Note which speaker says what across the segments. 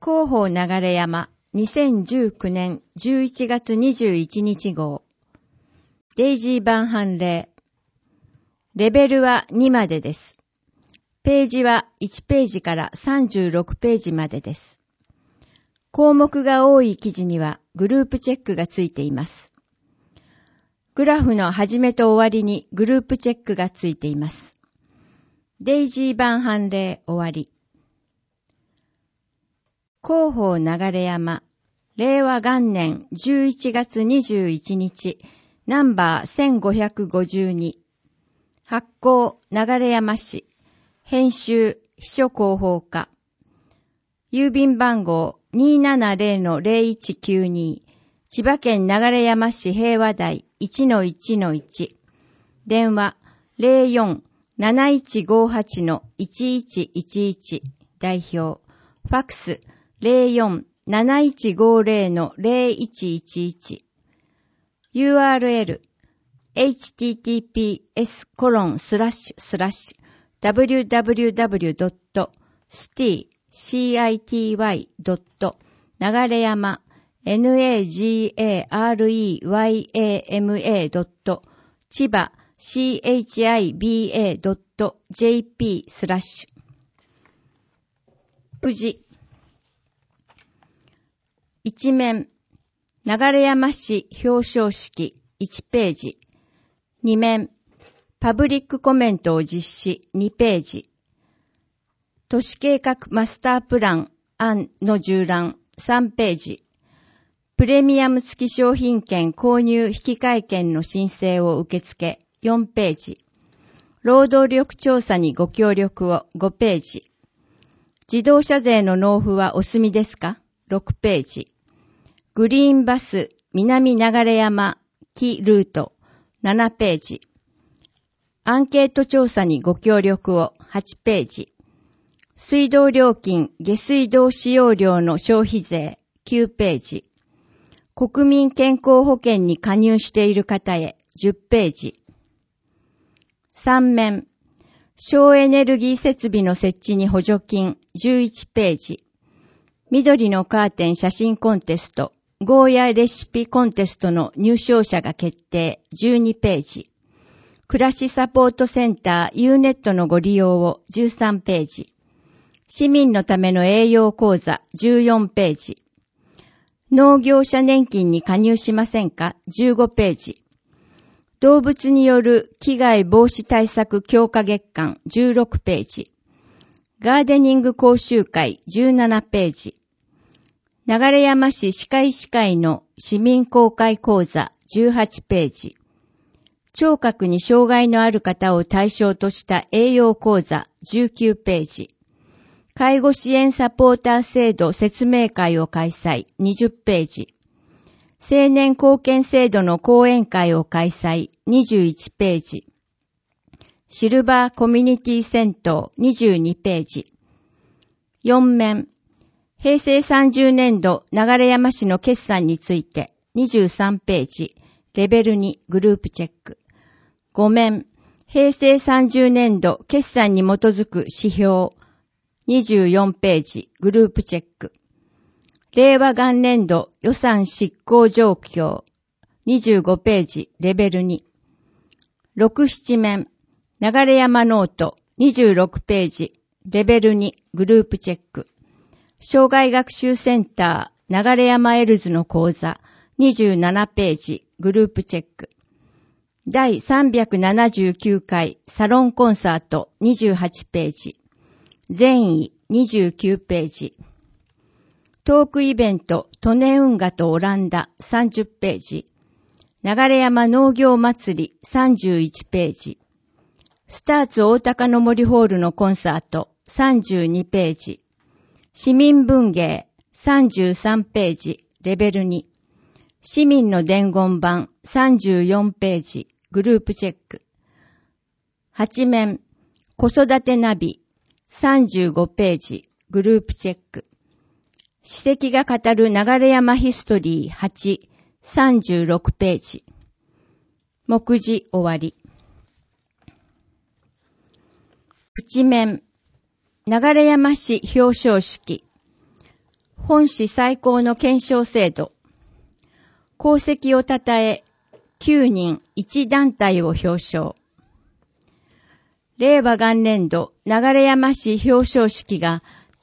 Speaker 1: 広報流山2019年11月21日号デイジー版判例レベルは2までです。ページは1ページから36ページまでです。項目が多い記事にはグループチェックがついています。グラフの始めと終わりにグループチェックがついています。デイジー版判例終わり。広報流山、令和元年11月21日、ナンバー1552、発行流山市、編集秘書広報課、郵便番号270-0192、千葉県流山市平和台 1-1-1、電話04-7158-1111、代表、ファックス04-7150-0111 URL https://www.city.nagareyama.chiba.jp/ 富士一面、流山市表彰式1ページ。2面、パブリックコメントを実施2ページ。都市計画マスタープラン案の縦覧3ページ。プレミアム付き商品券購入引換券の申請を受付4ページ。労働力調査にご協力を5ページ。自動車税の納付はお済みですか6ページ。グリーンバス南流山木ルート7ページ。アンケート調査にご協力を8ページ。水道料金下水道使用量の消費税9ページ。国民健康保険に加入している方へ10ページ。3面。省エネルギー設備の設置に補助金11ページ。緑のカーテン写真コンテスト、ゴーヤレシピコンテストの入賞者が決定12ページ。暮らしサポートセンター U-NET のご利用を13ページ。市民のための栄養講座14ページ。農業者年金に加入しませんか15ページ。動物による危害防止対策強化月間16ページ。ガーデニング講習会17ページ。流山市歯科医師会の市民公開講座18ページ。聴覚に障害のある方を対象とした栄養講座19ページ。介護支援サポーター制度説明会を開催20ページ。青年貢献制度の講演会を開催21ページ。シルバーコミュニティ銭湯22ページ。4面。平成30年度流山市の決算について23ページ。レベル2グループチェック。5面。平成30年度決算に基づく指標24ページ。グループチェック。令和元年度予算執行状況25ページ。レベル2。6、7面。流山ノート26ページ。レベル2グループチェック。障害学習センター流山エルズの講座27ページ。グループチェック。第379回サロンコンサート28ページ。善意29ページ。トークイベントトネ運河とオランダ30ページ。流山農業祭り31ページ。スターツ大高の森ホールのコンサート32ページ。市民文芸33ページ。レベル2。市民の伝言板34ページ。グループチェック。8面。子育てナビ35ページ。グループチェック。史跡が語る流山ヒストリー8、36ページ。目次終わり。一面、流山市表彰式。 本市最高の顕彰制度。功績をたたえ、9人1団体を表彰。令和元年度流山市表彰式が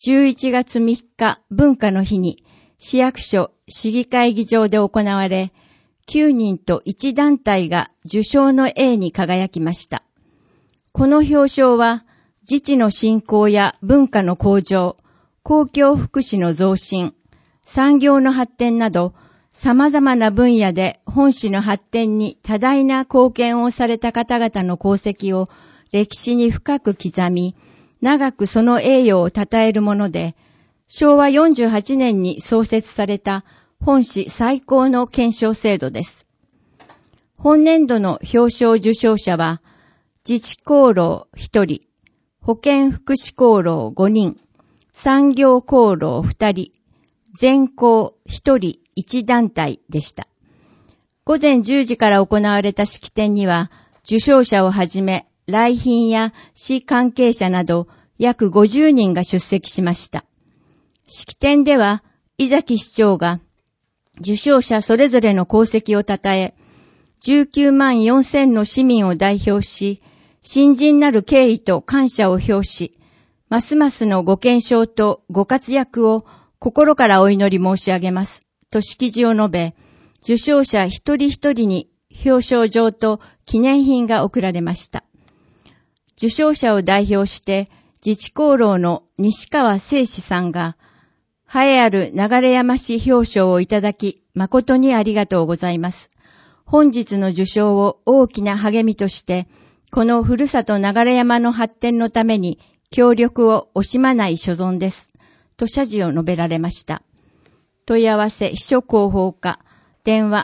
Speaker 1: 11月3日文化の日に市役所市議会議場で行われ、9人と1団体が受賞の栄に輝きました。この表彰は自治の振興や文化の向上、公共福祉の増進、産業の発展など様々な分野で本市の発展に多大な貢献をされた方々の功績を歴史に深く刻み、長くその栄誉を称えるもので、昭和48年に創設された本市最高の顕彰制度です。本年度の表彰受賞者は、自治功労1人、保健福祉功労5人、産業功労2人、全功1人1団体でした。午前10時から行われた式典には、受賞者をはじめ、来賓や市関係者など約50人が出席しました。式典では、井崎市長が受賞者それぞれの功績を称え、19万4000の市民を代表し、深甚なる敬意と感謝を表し、ますますのご健勝とご活躍を心からお祈り申し上げます、と式辞を述べ、受賞者一人一人に表彰状と記念品が贈られました。受賞者を代表して、自治功労の西川誠司さんが、栄えある流山市表彰をいただき、誠にありがとうございます。本日の受賞を大きな励みとして、このふるさと流山の発展のために協力を惜しまない所存です。と謝辞を述べられました。問い合わせ秘書広報課、電話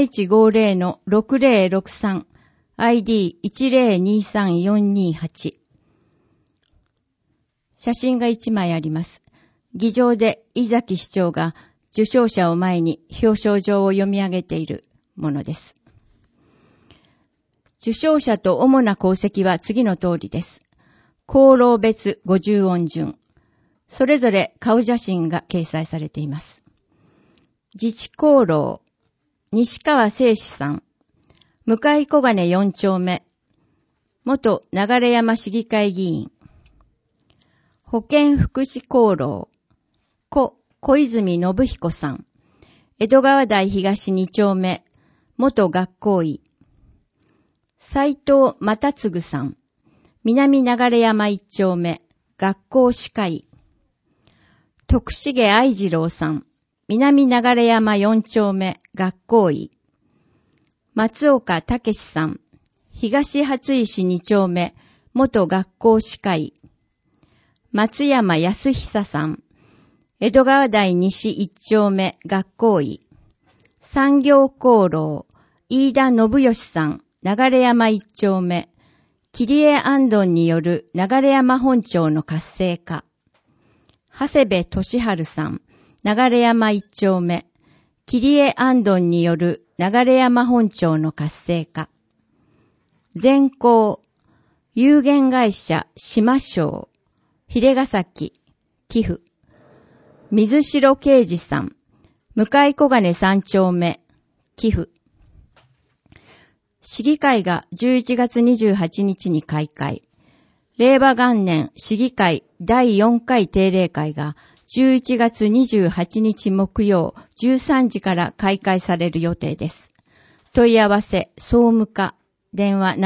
Speaker 1: 7150-6063、ID10234228。写真が1枚あります。議場で井崎市長が受賞者を前に表彰状を読み上げているものです。受賞者と主な功績は次の通りです。功労別50音順。それぞれ顔写真が掲載されています。自治功労、西川誠司さん、向小金4丁目、元流山市議会議員。保健福祉功労、小泉信彦さん、江戸川台東2丁目、元学校医。斉藤又次さん、南流山1丁目、学校歯科医。徳重愛次郎さん、南流山4丁目、学校医。松岡武さん、東初石2丁目、元学校歯科医。松山康久さん、江戸川台西1丁目、学校医。産業功労、飯田信義さん、流山1丁目、切江安頓による流山本町の活性化。長谷部俊治さん、流山1丁目、切江安頓による流山本町の活性化。全校、有限会社島商、秀ヶ崎、寄付。水城啓二さん、向小金3丁目、寄付。市議会が11月28日に開会。令和元年市議会第4回定例会が11月28日木曜13時から開会される予定です。問い合わせ総務課、電話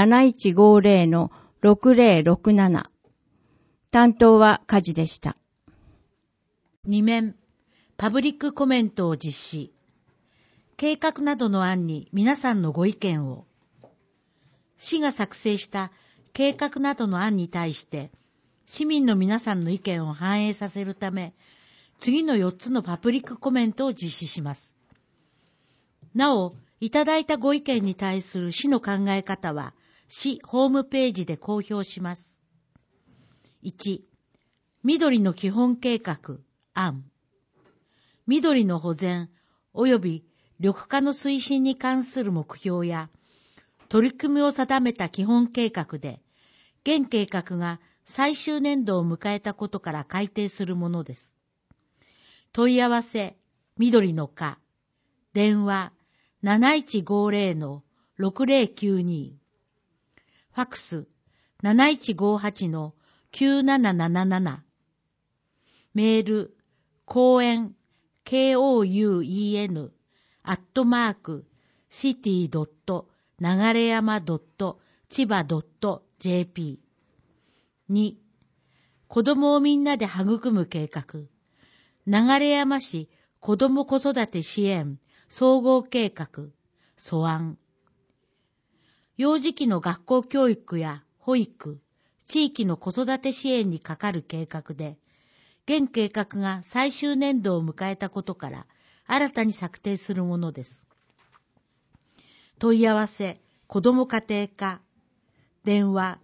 Speaker 1: 7150-6067。担当は梶でした。
Speaker 2: 2面、パブリックコメントを実施。計画などの案に皆さんのご意見を。市が作成した計画などの案に対して、市民の皆さんの意見を反映させるため、次の4つのパブリックコメントを実施します。なお、いただいたご意見に対する市の考え方は、市ホームページで公表します。1、緑の基本計画案。緑の保全及び緑化の推進に関する目標や、取り組みを定めた基本計画で、現計画が最終年度を迎えたことから改定するものです。 問い合わせ、緑の課。電話、7150-6092。ファクス、7158-9777。メール、公園、KOUEN、city.nagareyama.chiba.jp。2、子供をみんなで育む計画。流山市子ども子育て支援総合計画素案。幼児期の学校教育や保育、地域の子育て支援にかかる計画で、現計画が最終年度を迎えたことから新たに策定するものです。問い合わせ、子ども家庭課。電話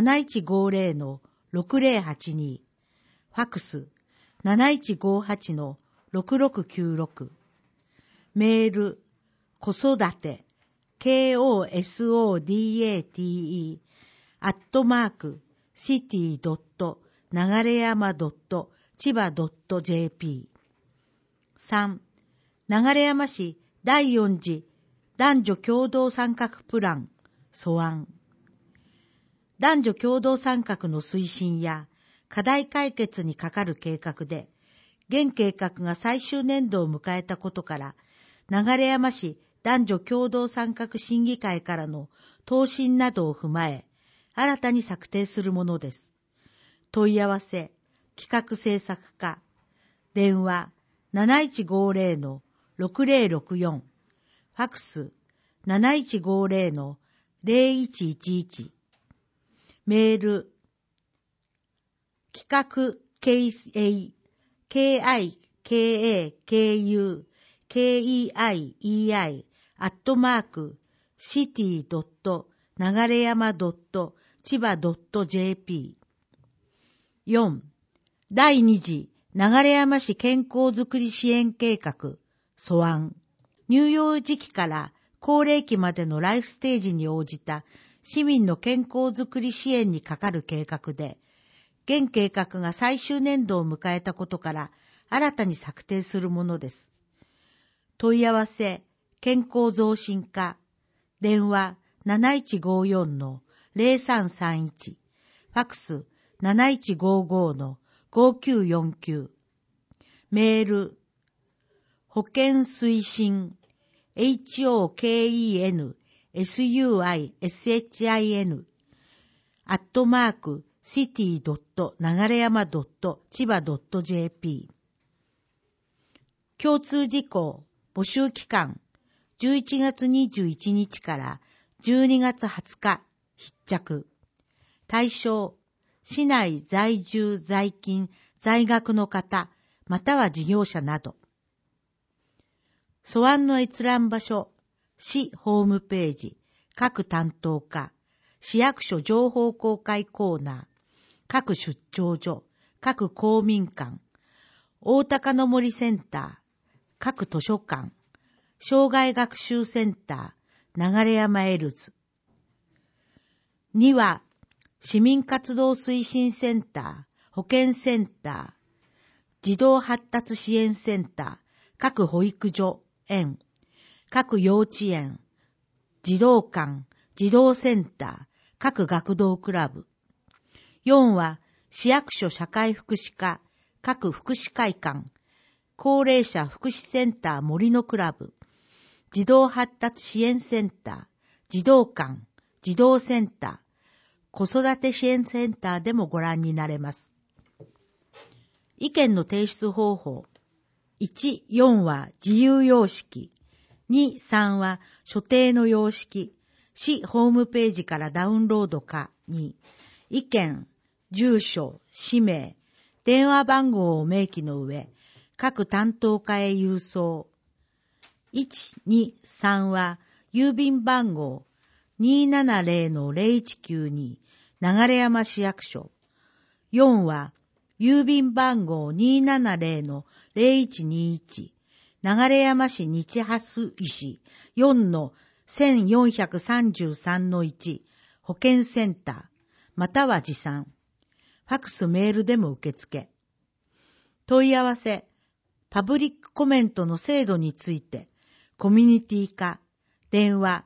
Speaker 2: 7150-6082。ファクス7158-6696。メール、子育て、KOSODATE、city.nagareyama.chiba.jp。3、流山市第4次男女共同参画プラン、素案。男女共同参画の推進や課題解決にかかる計画で、現計画が最終年度を迎えたことから、流山市男女共同参画審議会からの答申などを踏まえ、新たに策定するものです。問い合わせ、企画制作課。電話7150-6064。ファクス7150-0111。メール、企画city.nagareyama.chiba.jp。 4. 第2次流山市健康づくり支援計画素案。乳幼児期から高齢期までのライフステージに応じた市民の健康づくり支援にかかる計画で、現計画が最終年度を迎えたことから新たに策定するものです。問い合わせ、健康増進課。電話7154-0331。ファクス7155-5949。メール、保健推進、HOKEN、SUISHIN、city.nagareyama.chiba.jp。 共通事項、募集期間、11月21日から12月20日、必着。対象、市内在住在勤在学の方、または事業者など。素案の閲覧場所、市ホームページ、各担当課、市役所情報公開コーナー、各出張所、各公民館、大高の森センター、各図書館、障害学習センター、流山エルズ。2は、市民活動推進センター、保健センター、児童発達支援センター、各保育所、園、各幼稚園、児童館、児童センター、各学童クラブ。4は、市役所社会福祉課、各福祉会館、高齢者福祉センター森のクラブ、児童発達支援センター、児童館、児童センター、子育て支援センターでもご覧になれます。意見の提出方法。1、4は自由様式。2、3は所定の様式。市ホームページからダウンロードか。2、意見、住所、氏名、電話番号を明記の上、各担当課へ郵送。1、2、3は郵便番号 270-0192 流山市役所。4は郵便番号 270-0121 流山市日蓮石 4-1433-1 保健センター、または持参。ファクスメールでも受付。問い合わせ、 パブリックコメントの制度について、コミュニティ化、電話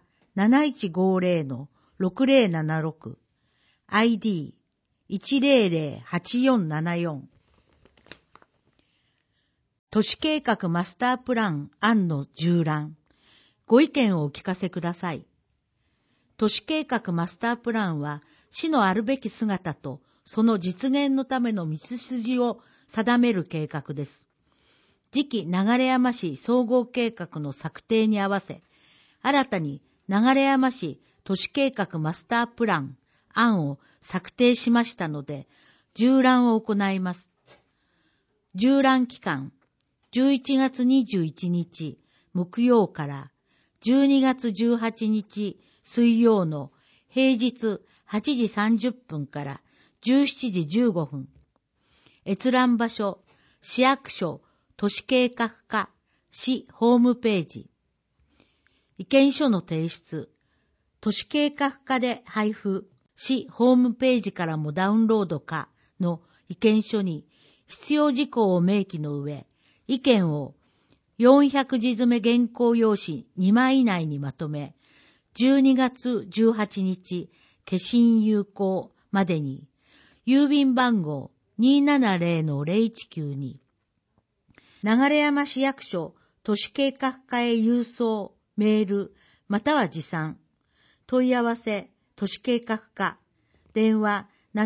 Speaker 2: 7150-6076、ID1008474。都市計画マスタープラン案の縦覧。ご意見をお聞かせください。都市計画マスタープランは、市のあるべき姿とその実現のための道筋を定める計画です。次期流山市総合計画の策定に合わせ、新たに流山市都市計画マスタープラン案を策定しましたので、縦覧を行います。縦覧期間、11月21日木曜から12月18日水曜の平日8時30分から17時15分。閲覧場所、市役所都市計画課市ホームページ。意見書の提出、都市計画課で配布、市ホームページからもダウンロード可の意見書に必要事項を明記の上、意見を400字詰め原稿用紙2枚以内にまとめ、12月18日消印有効までに、郵便番号 270-019 に、流山市役所都市計画課へ郵送、メール、または持参。問い合わせ、都市計画課、電話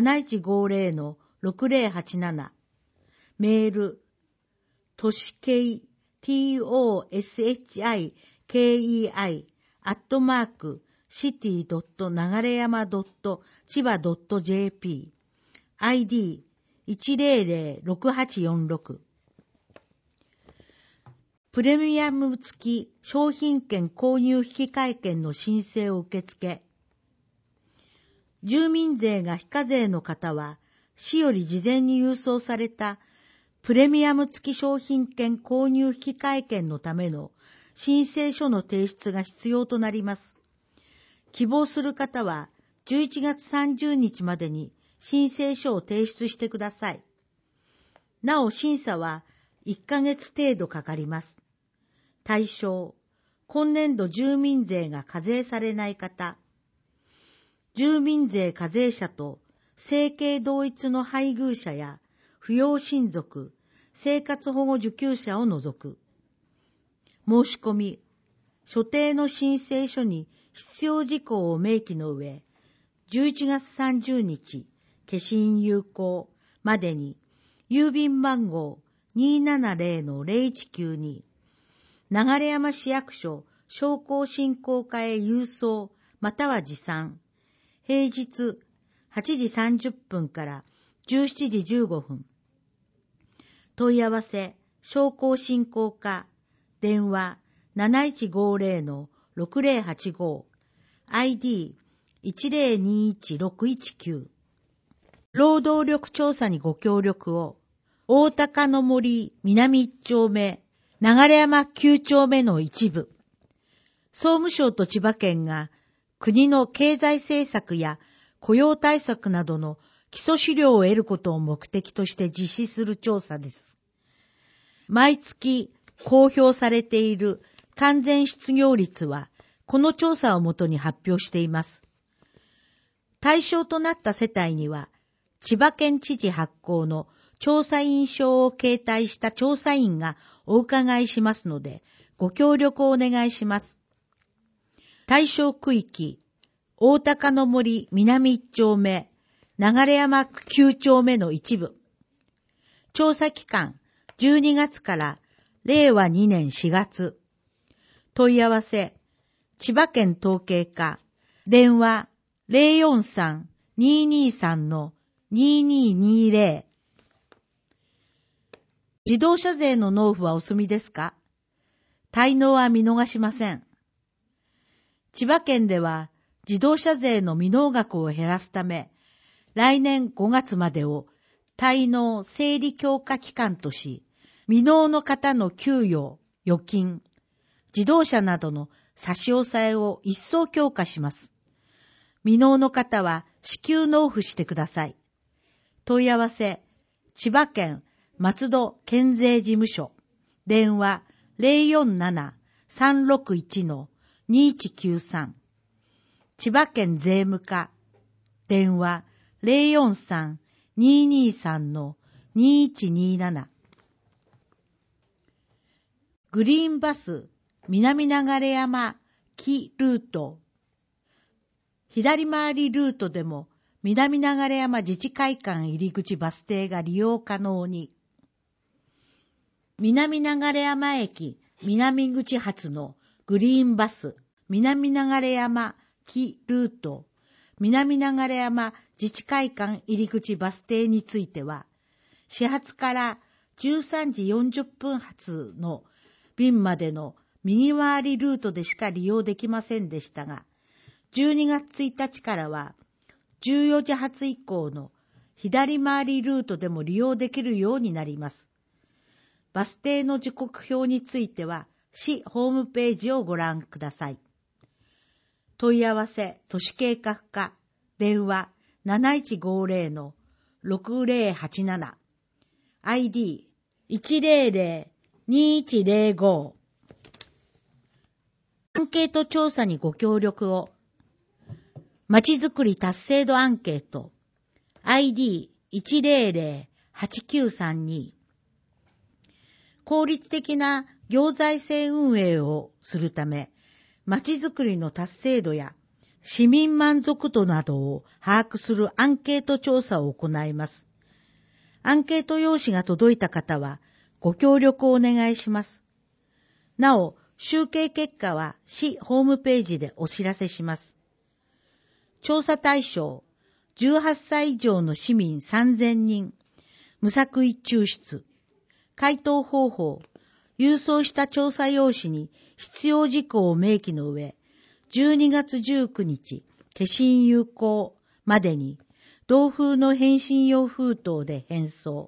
Speaker 2: 7150-6087、メール、都市計、toshikei@city.nagareyama.chiba.jp ID1006846 プレミアム付き商品券購入引換券の申請を受付。住民税が非課税の方は、市より事前に郵送されたプレミアム付き商品券購入引換券のための申請書の提出が必要となります。希望する方は11月30日までに申請書を提出してください。なお審査は1ヶ月程度かかります。対象、今年度住民税が課税されない方、住民税課税者と生計同一の配偶者や扶養親族、生活保護受給者を除く。申し込み、所定の申請書に必要事項を明記の上、11月30日、消印有効までに、郵便番号 270-019 に、流山市役所商工振興課へ郵送または持参、平日8時30分から17時15分。問い合わせ、商工振興課、電話 7150-6085、ID1021619。労働力調査にご協力を、大高の森南1丁目、流山9丁目の一部。総務省と千葉県が国の経済政策や雇用対策などの基礎資料を得ることを目的として実施する調査です。毎月公表されている完全失業率はこの調査をもとに発表しています。対象となった世帯には千葉県知事発行の調査員証を携帯した調査員がお伺いしますのでご協力をお願いします。対象区域、大高の森南1丁目、流山9丁目の一部。調査期間、12月から令和2年4月。問い合わせ、千葉県統計課、電話 043-223-2220。自動車税の納付はお済みですか？滞納は見逃しません。千葉県では自動車税の未納額を減らすため、来年5月までを滞納整理強化期間とし、未納の方の給与、預金、自動車などの差し押さえを一層強化します。未納の方は至急納付してください。問い合わせ、千葉県松戸県税事務所、 電話 047-361-2193。千葉県税務課。電話 043-223-2127。グリーンバス南流山木ルート。左回りルートでも南流山自治会館入口バス停が利用可能に。南流山駅南口発のグリーンバス南流山木ルート南流山自治会館入口バス停については、始発から13時40分発の便までの右回りルートでしか利用できませんでしたが、12月1日からは14時発以降の左回りルートでも利用できるようになります。バス停の時刻表については、市ホームページをご覧ください。問い合わせ都市計画課。電話 7150-6087。ID 100-2105。アンケート調査にご協力を。まちづくり達成度アンケート。ID 100-8932。効率的な行財政運営をするため、まちづくりの達成度や市民満足度などを把握するアンケート調査を行います。アンケート用紙が届いた方はご協力をお願いします。なお、集計結果は市ホームページでお知らせします。調査対象、18歳以上の市民3000人、無作為抽出。回答方法、郵送した調査用紙に必要事項を明記の上、12月19日、消印有効までに、同封の返信用封筒で返送。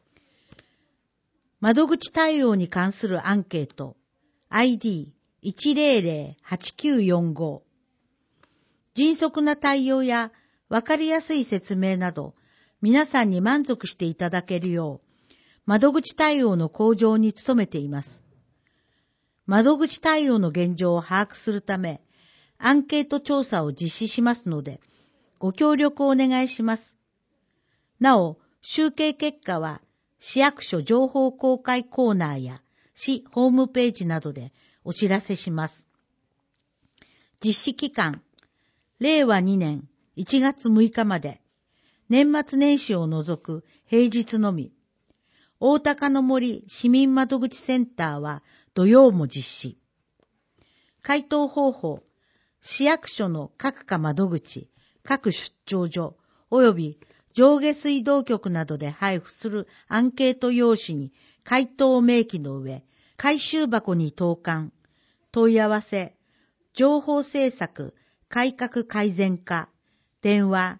Speaker 2: 窓口対応に関するアンケート、ID 100-8945。迅速な対応や分かりやすい説明など、皆さんに満足していただけるよう、窓口対応の向上に努めています。窓口対応の現状を把握するため、アンケート調査を実施しますので、ご協力をお願いします。なお、集計結果は、市役所情報公開コーナーや市ホームページなどでお知らせします。実施期間、令和2年1月6日まで、年末年始を除く平日のみ、大高の森市民窓口センターは土曜も実施。回答方法、市役所の各課窓口、各出張所、及び上下水道局などで配布するアンケート用紙に回答を明記の上、回収箱に投函、問い合わせ、情報政策、改革改善課、電話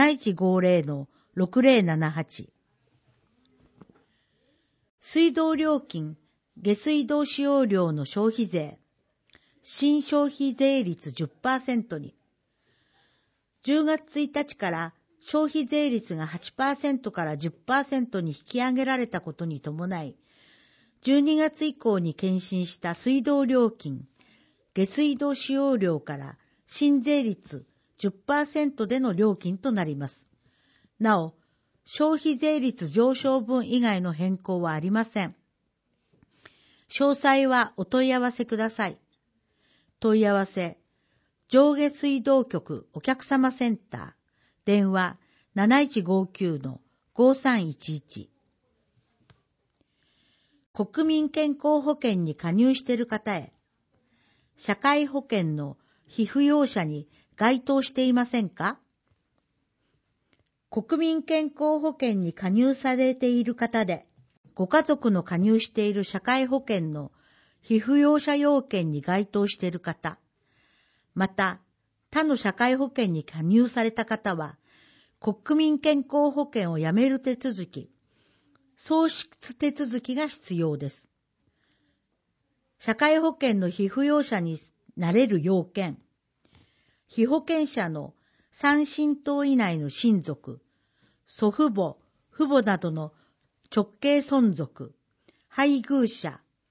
Speaker 2: 7150-6078。水道料金、下水道使用量の消費税、新消費税率 10% に。10月1日から消費税率が 8% から 10% に引き上げられたことに伴い、12月以降に検診した水道料金、下水道使用量から新税率 10% での料金となります。なお、消費税率上昇分以外の変更はありません。詳細はお問い合わせください。問い合わせ、上下水道局お客様センター、電話 7159-5311。国民健康保険に加入している方へ、社会保険の被扶養者に該当していませんか？国民健康保険に加入されている方で、ご家族の加入している社会保険の被扶養者要件に該当している方、また他の社会保険に加入された方は、国民健康保険をやめる手続き、喪失手続きが必要です。社会保険の被扶養者になれる要件、被保険者の3親等以内の親族、祖父母、父母などの直系孫族、配偶者、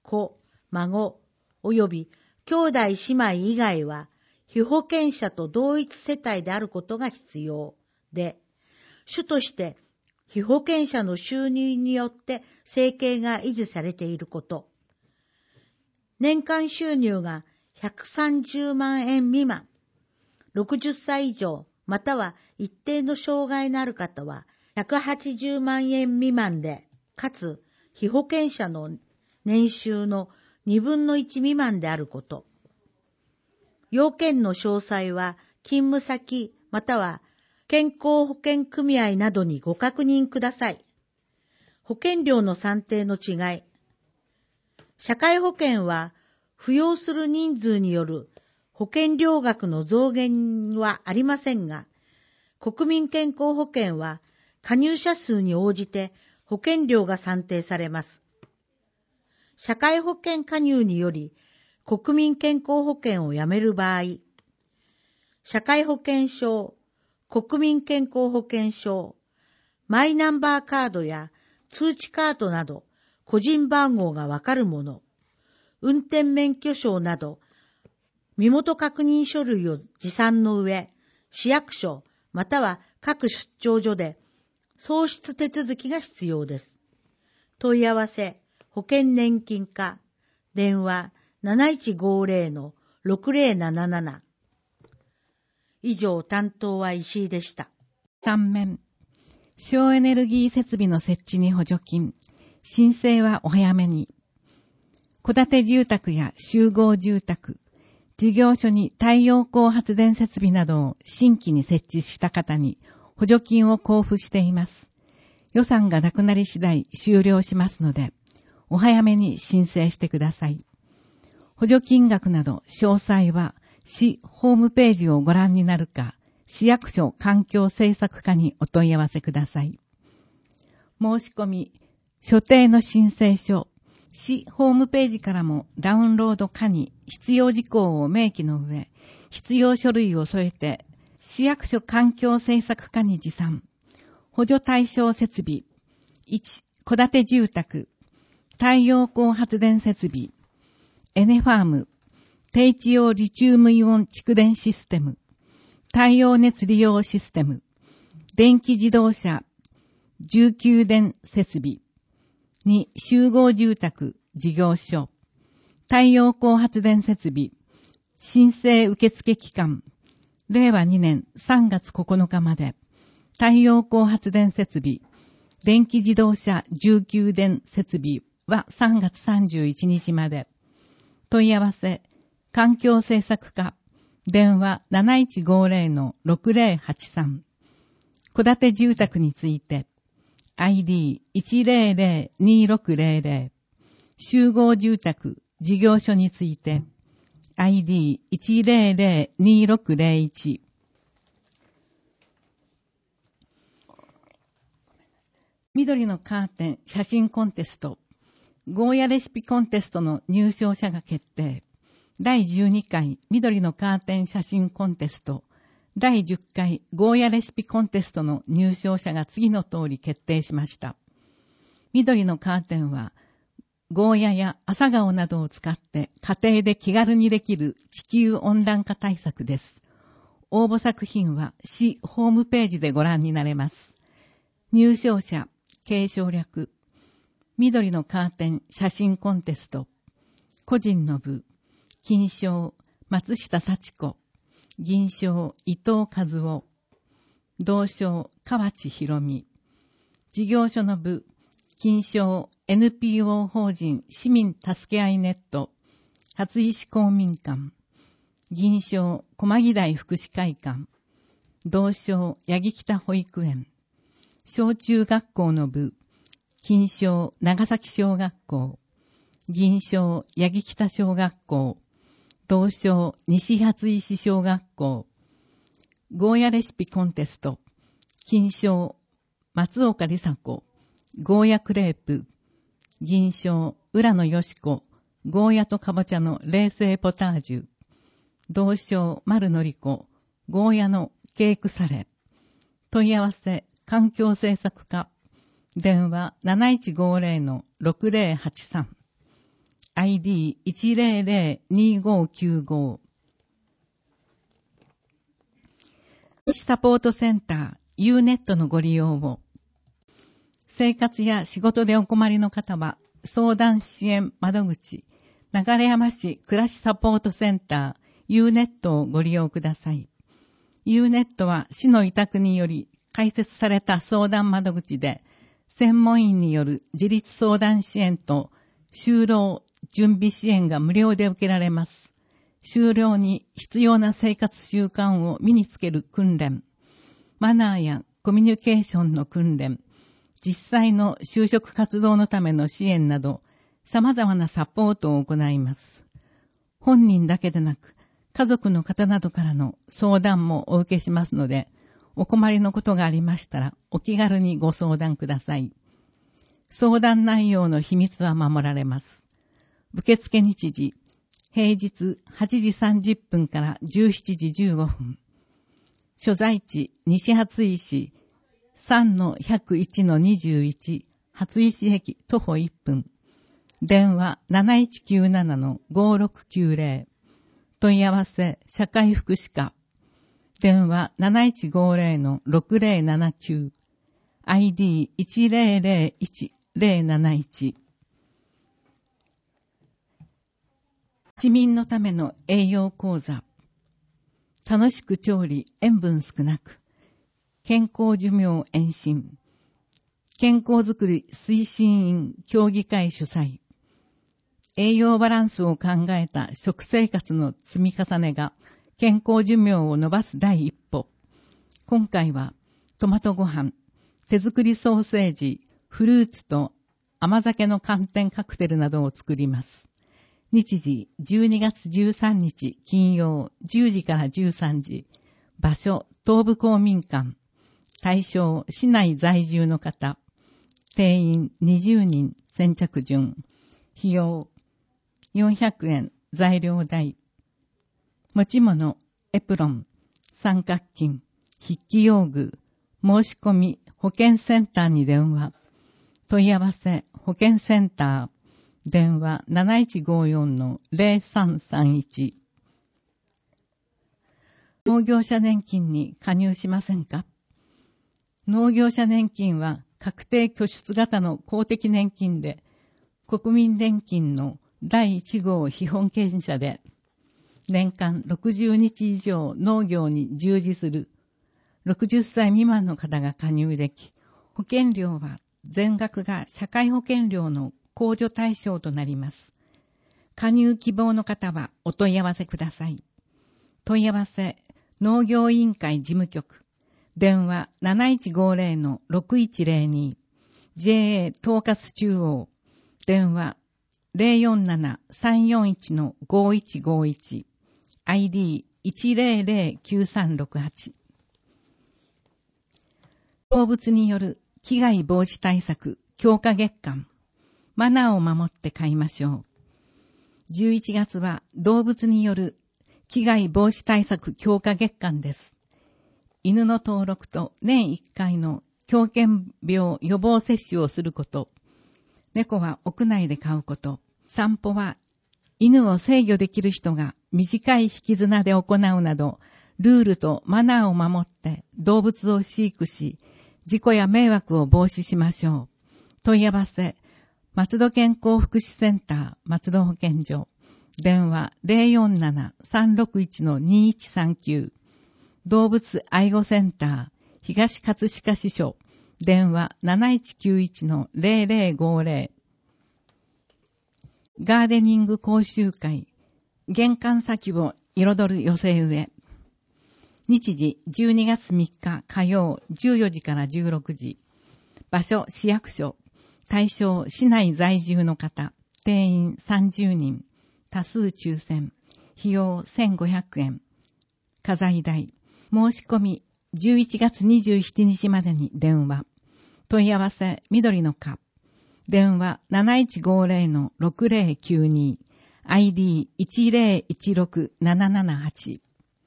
Speaker 2: 子、孫、及び兄弟姉妹以外は、被保険者と同一世帯であることが必要で、主として被保険者の収入によって生計が維持されていること、年間収入が130万円未満、60歳以上または一定の障害のある方は180万円未満で、かつ被保険者の年収の2分の1未満であること。要件の詳細は勤務先または健康保険組合などにご確認ください。保険料の算定の違い。社会保険は扶養する人数による保険料額の増減はありませんが、国民健康保険は加入者数に応じて保険料が算定されます。社会保険加入により国民健康保険をやめる場合、社会保険証、国民健康保険証、マイナンバーカードや通知カードなど個人番号がわかるもの、運転免許証など身元確認書類を持参の上、市役所または各出張所で送出手続きが必要です。問い合わせ、保険年金課、電話7150-6077。以上、担当は石井でした。
Speaker 3: 3面、省エネルギー設備の設置に補助金、申請はお早めに。戸建て住宅や集合住宅、事業所に太陽光発電設備などを新規に設置した方に補助金を交付しています。予算がなくなり次第終了しますので、お早めに申請してください。補助金額など詳細は市ホームページをご覧になるか、市役所環境政策課にお問い合わせください。申し込み、所定の申請書、市ホームページからもダウンロード可に必要事項を明記の上、必要書類を添えて、市役所環境政策課に持参。補助対象設備。1、戸建て住宅。太陽光発電設備。エネファーム。低地用リチウムイオン蓄電システム。太陽熱利用システム。電気自動車。重給電設備。2、集合住宅、事業所。太陽光発電設備。申請受付期間。令和2年3月9日まで。太陽光発電設備。電気自動車重給電設備は3月31日まで。問い合わせ、環境政策課。電話7150-6083。戸建て住宅について。ID1002600 集合住宅事業所について ID1002601 緑のカーテン写真コンテストゴーヤレシピコンテストの入賞者が決定。第12回緑のカーテン写真コンテスト第10回ゴーヤレシピコンテストの入賞者が次の通り決定しました。緑のカーテンは、ゴーヤや朝顔などを使って家庭で気軽にできる地球温暖化対策です。応募作品は市ホームページでご覧になれます。入賞者、継承略、緑のカーテン写真コンテスト、個人の部、金賞、松下幸子、銀賞、伊藤和夫、銅賞、河内博美、事業所の部、金賞、NPO 法人市民助け合いネット、初石公民館、銀賞、駒木台福祉会館、銅賞、八木北保育園、小中学校の部、金賞、長崎小学校、銀賞、八木北小学校、銅賞、西初石小学校、ゴーヤレシピコンテスト、金賞、松岡里紗子、ゴーヤクレープ、銀賞、浦野よし子、ゴーヤとかぼちゃの冷製ポタージュ、銅賞、丸のり子、ゴーヤのケークサレ、問い合わせ、環境政策課、電話7150-6083、 ID1002595。サポートセンター U-NET のご利用を。生活や仕事でお困りの方は、相談支援窓口、流山市暮らしサポートセンター U-NET をご利用ください。U-NET は市の委託により開設された相談窓口で、専門員による自立相談支援と就労準備支援が無料で受けられます。就労に必要な生活習慣を身につける訓練、マナーやコミュニケーションの訓練、実際の就職活動のための支援など、様々なサポートを行います。本人だけでなく、家族の方などからの相談もお受けしますので、お困りのことがありましたら、お気軽にご相談ください。相談内容の秘密は守られます。受付日時、平日8時30分から17時15分。所在地、西初井市、3-101-21、初石駅徒歩1分。電話 7197-5690。問い合わせ、社会福祉課。電話 7150-6079。ID1001071。市民のための栄養講座。楽しく調理、塩分少なく。健康寿命延伸。健康づくり推進員協議会主催。栄養バランスを考えた食生活の積み重ねが健康寿命を伸ばす第一歩。今回はトマトご飯、手作りソーセージ、フルーツと甘酒の寒天カクテルなどを作ります。日時12月13日金曜10時から13時。場所東部公民館。対象市内在住の方。定員20人先着順。費用400円材料代。持ち物エプロン、三角巾、筆記用具、申し込み保健センターに電話。問い合わせ保健センター。電話 7154-0331。農業者年金に加入しませんか？農業者年金は確定拠出型の公的年金で、国民年金の第1号被保険者で、年間60日以上農業に従事する60歳未満の方が加入でき、保険料は全額が社会保険料の控除対象となります。加入希望の方はお問い合わせください。問い合わせ、農業委員会事務局。電話 7150-6102。JA 統括中央。電話 047-341-5151。ID1009368。動物による危害防止対策強化月間。マナーを守って飼いましょう。11月は動物による危害防止対策強化月間です。犬の登録と年1回の狂犬病予防接種をすること。猫は屋内で飼うこと。散歩は犬を制御できる人が短い引き綱で行うなど、ルールとマナーを守って動物を飼育し、事故や迷惑を防止しましょう。問い合わせ、松戸健康福祉センター松戸保健所。電話 047-361-2139。動物愛護センター東葛飾支所。電話 7191-0050。ガーデニング講習会。玄関先を彩る寄せ植え。日時12月3日火曜14時から16時。場所市役所。対象市内在住の方。定員30人。多数抽選。費用1500円。家財代。申し込み11月27日までに電話。問い合わせ緑の課。電話 7150-6092。ID1016778。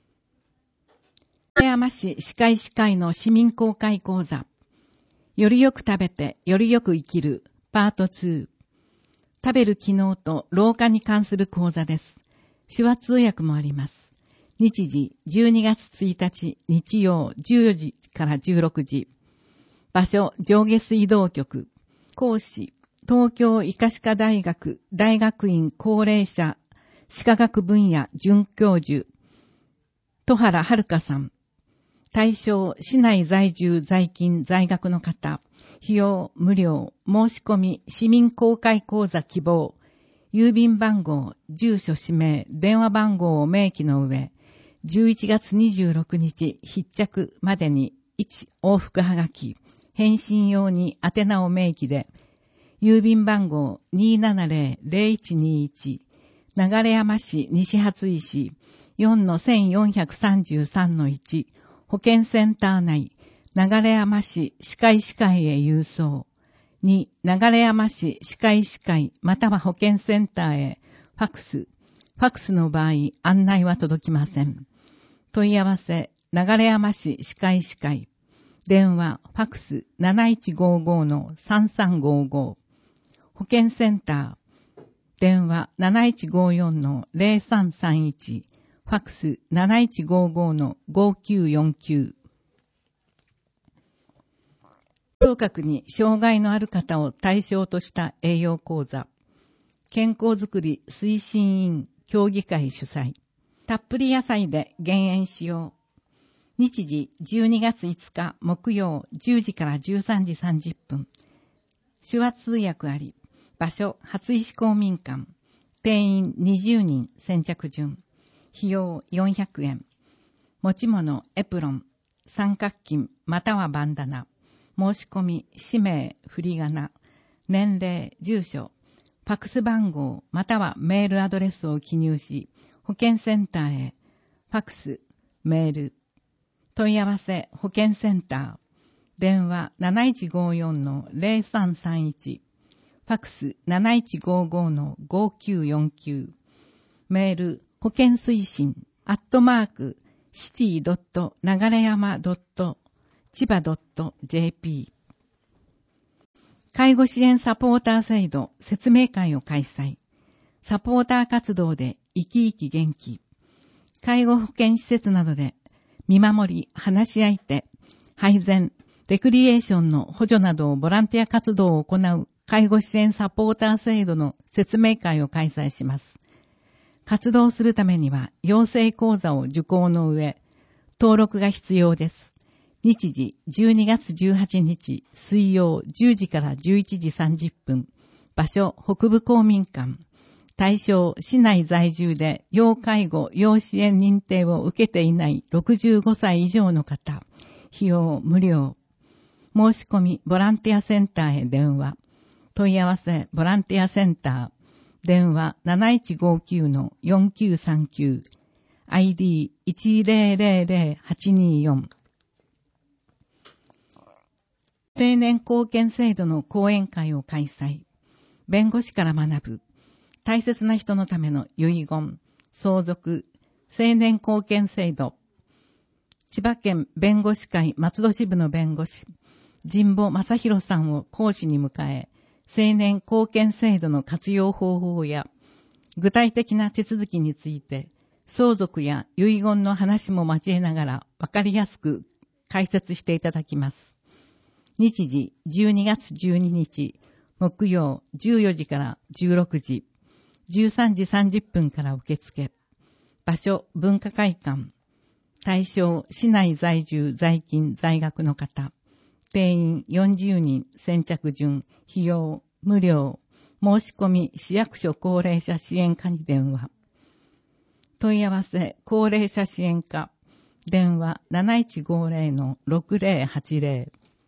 Speaker 3: 富山市歯科医師会の市民公開講座。よりよく食べてよりよく生きるパート2。 食べる機能と老化に関する講座です。手話通訳もあります。日時12月1日日曜14時から16時。場所上下水道局。講師東京医科歯科大学大学院高齢者歯科学分野准教授戸原遥さん。対象市内在住在勤在学の方。費用無料。申し込み市民公開講座希望。郵便番号住所氏名電話番号を明記の上11月26日必着までに1往復はがき。返信用に宛名を明記で郵便番号 270-0121 流山市西初井市 4-1433-1 保健センター内流山市歯科医師会へ郵送。2、流山市歯科医師会または保健センターへファクス。ファクスの場合案内は届きません。問い合わせ流山市歯科医師会。電話ファクス 7155-3355。保健センター。電話 7154-0331。ファクス 7155-5949。聴覚に障害のある方を対象とした栄養講座。健康づくり推進委員協議会主催。たっぷり野菜で減塩しよう。日時12月5日木曜10時から13時30分。手話通訳あり。場所初石公民館。定員20人先着順。費用400円。持ち物エプロン、三角巾またはバンダナ。申し込み氏名振り仮名。年齢住所。ファクス番号またはメールアドレスを記入し、保健センターへ。ファクス、メール。問い合わせ保健センター。電話 7154-0331。ファクス 7155-5949。メール保健推進@city.nagareyama.chiba.jp。介護支援サポーター制度説明会を開催。サポーター活動で生き生き元気。介護保健施設などで見守り、話し相手、配膳、レクリエーションの補助などをボランティア活動を行う介護支援サポーター制度の説明会を開催します。活動するためには養成講座を受講の上、登録が必要です。日時12月18日水曜10時から11時30分。場所北部公民館。対象市内在住で要介護要支援認定を受けていない65歳以上の方。費用無料。申し込みボランティアセンターへ電話。問い合わせボランティアセンター。電話 7159-4939。ID100824。青年貢献制度の講演会を開催。弁護士から学ぶ。大切な人のための遺言、相続、青年貢献制度。千葉県弁護士会松戸支部の弁護士、神保正弘さんを講師に迎え、青年貢献制度の活用方法や、具体的な手続きについて、相続や遺言の話も交えながら分かりやすく解説していただきます。日時12月12日、木曜14時から16時。13時30分から受付。場所、文化会館。対象、市内在住、在勤、在学の方。定員40人、先着順。費用、無料。申し込み、市役所高齢者支援課に電話。問い合わせ、高齢者支援課。電話 7150-6080。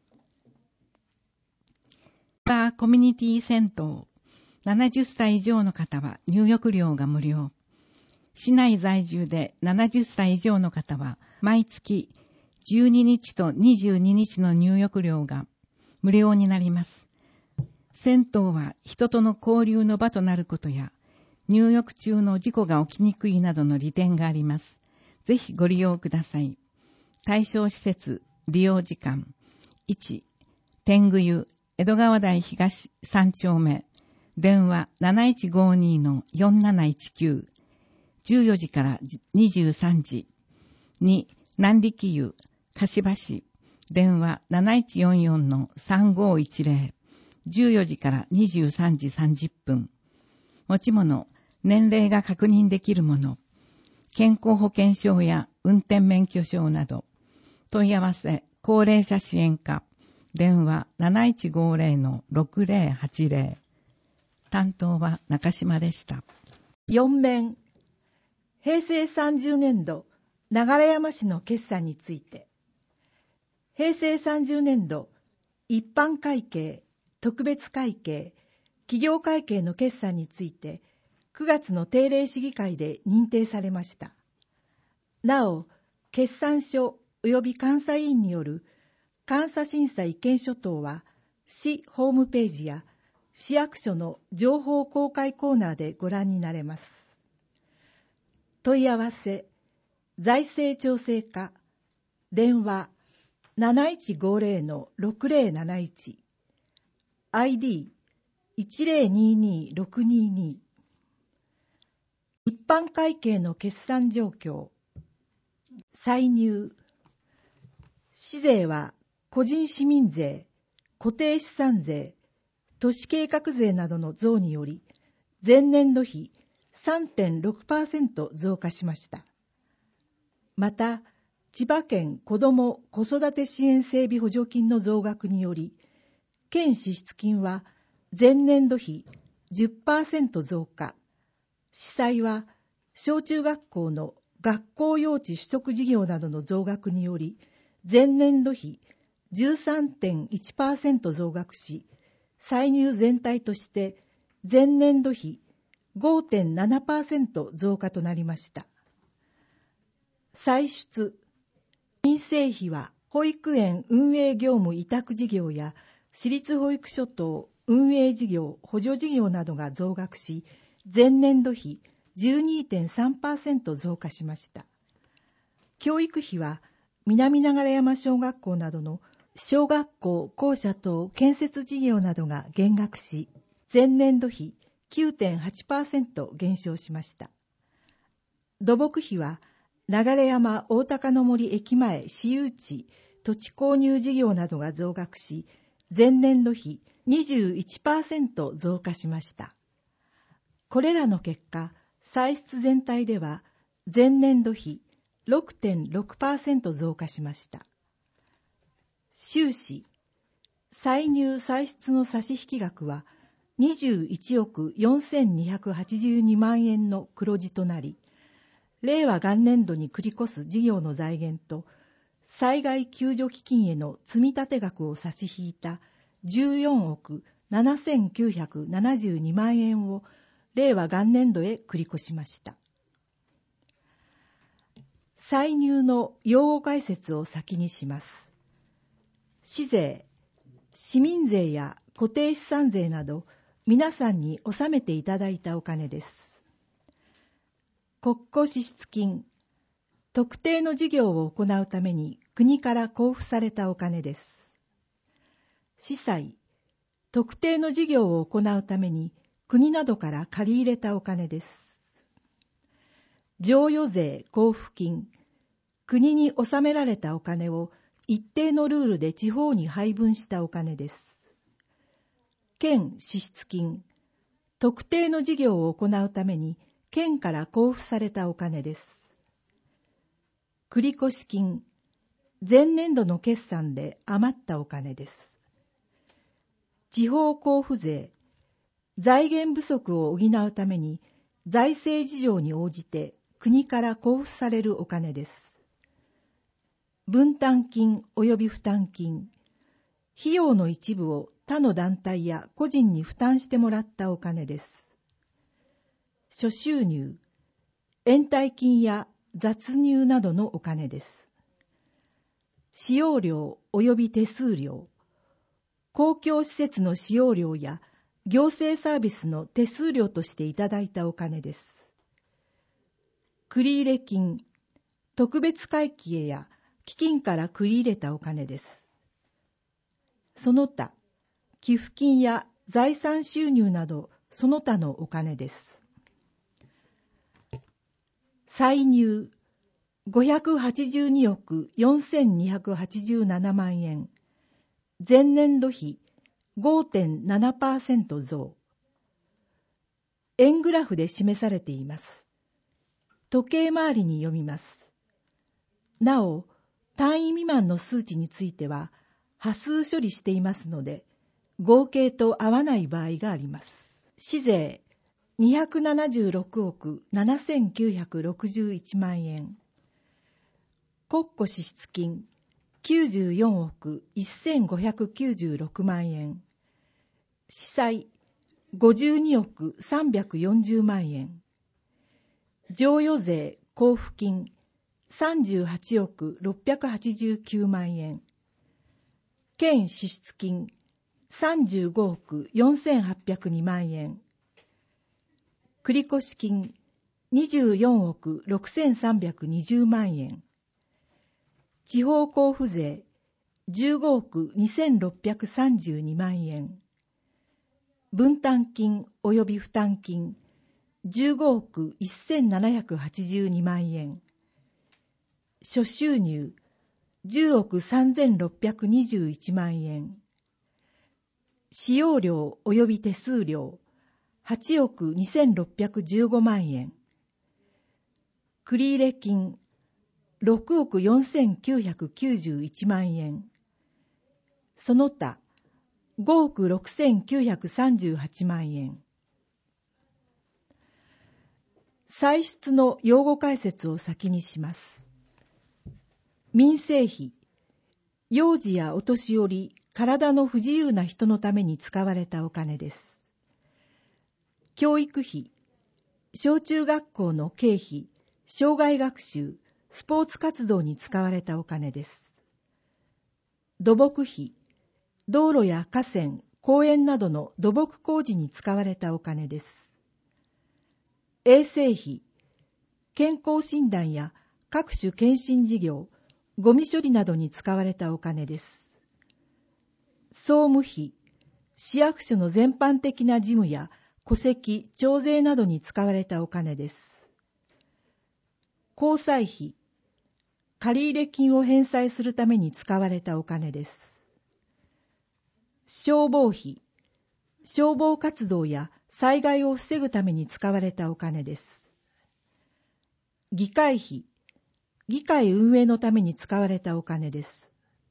Speaker 3: コミュニティ銭湯。70歳以上の方は入浴料が無料。市内在住で70歳以上の方は毎月12日と22日の入浴料が無料になります。銭湯は人との交流の場となることや、入浴中の事故が起きにくいなどの利点があります。ぜひご利用ください。対象施設、利用時間。1、天狗湯、江戸川台東3丁目。 電話 7152-4719、14時から23時。2、南力湯、柏市、電話 7144-3510、14時から23時30分。持ち物、年齢が確認できるもの、健康保険証や運転免許証など。問い合わせ、高齢者支援課、電話 7150-6080。担当は中島でした。
Speaker 4: 4面、平成30年度流山市の決算について。平成30年度一般会計、特別会計、企業会計の決算について9月の定例市議会で認定されました。なお、決算書及び監査委員による監査審査意見書等は市ホームページや市役所の情報公開コーナーでご覧になれます。問い合わせ、財政調整課、電話 7150-6071、ID1022622。一般会計の決算状況。歳入。市税は個人市民税、固定資産税、都市計画税などの増により、前年度比 3.6% 増加しました。また、千葉県子ども・子育て支援整備補助金の増額により、県支出金は前年度比 10% 増加。市債は小中学校の学校用地取得事業などの増額により、前年度比 13.1% 増額し、歳入全体として前年度比 5.7% 増加となりました。歳出。民生費は保育園運営業務委託事業や私立保育所等運営事業、補助事業などが増額し、前年度比 12.3% 増加しました。教育費は南流山小学校などの小学校、校舎等建設事業などが減額し、前年度比 9.8% 減少しました。土木費は流山大高の森駅前私有地土地購入事業などが増額し、前年度比 21% 増加しました。これらの結果、歳出全体では前年度比 6.6% 増加しました。収支。歳入歳出の差し引き額は21億4282万円の黒字となり、令和元年度に繰り越す事業の財源と災害救助基金への積立額を差し引いた14億7972万円を令和元年度へ繰り越しました。歳入の用語解説を先にします。市税、市民税や固定資産税など皆さんに納めていただいたお金です。国庫支出金、特定の事業を行うために国から交付されたお金です。市債、特定の事業を行うために国などから借り入れたお金です。譲与税交付金、国に納められたお金を一定のルールで地方に配分したお金です。県支出金、特定の事業を行うために県から交付されたお金です。繰越金、前年度の決算で余ったお金です。地方交付税、財源不足を補うために財政事情に応じて国から交付されるお金です。分担金及び負担金、費用の一部を他の団体や個人に負担してもらったお金です。諸収入、延滞金や雑入などのお金です。使用料及び手数料、公共施設の使用料や行政サービスの手数料としていただいたお金です。繰入金、特別会計や基金から繰り入れたお金です。その他、寄付金や財産収入などその他のお金です。歳入582億4287万円。前年度比 5.7% 増。円グラフで示されています。時計回りに読みます。なお、単位未満の数値については、波数処理していますので、合計と合わない場合があります。市税276億7961万円。国庫支出金94億1596万円。司祭52億340万円。譲与税交付金38億689万円。県支出金35億4802万円。繰越金24億6320万円。地方交付税15億2632万円。分担金及び負担金15億1782万円。諸収入10億3621万円。使用料及び手数料8億2615万円。繰入金6億4991万円。その他5億6938万円。歳出の用語解説を先にします。民生費、幼児やお年寄り、体の不自由な人のために使われたお金です。教育費、小中学校の経費、生涯学習、スポーツ活動に使われたお金です。土木費、道路や河川、公園などの土木工事に使われたお金です。衛生費、健康診断や各種検診事業、ゴミ処理などに使われたお金です。総務費、市役所の全般的な事務や戸籍、徴税などに使われたお金です。交際費、借入金を返済するために使われたお金です。消防費、消防活動や災害を防ぐために使われたお金です。議会費、議会運営のために使われたお金です。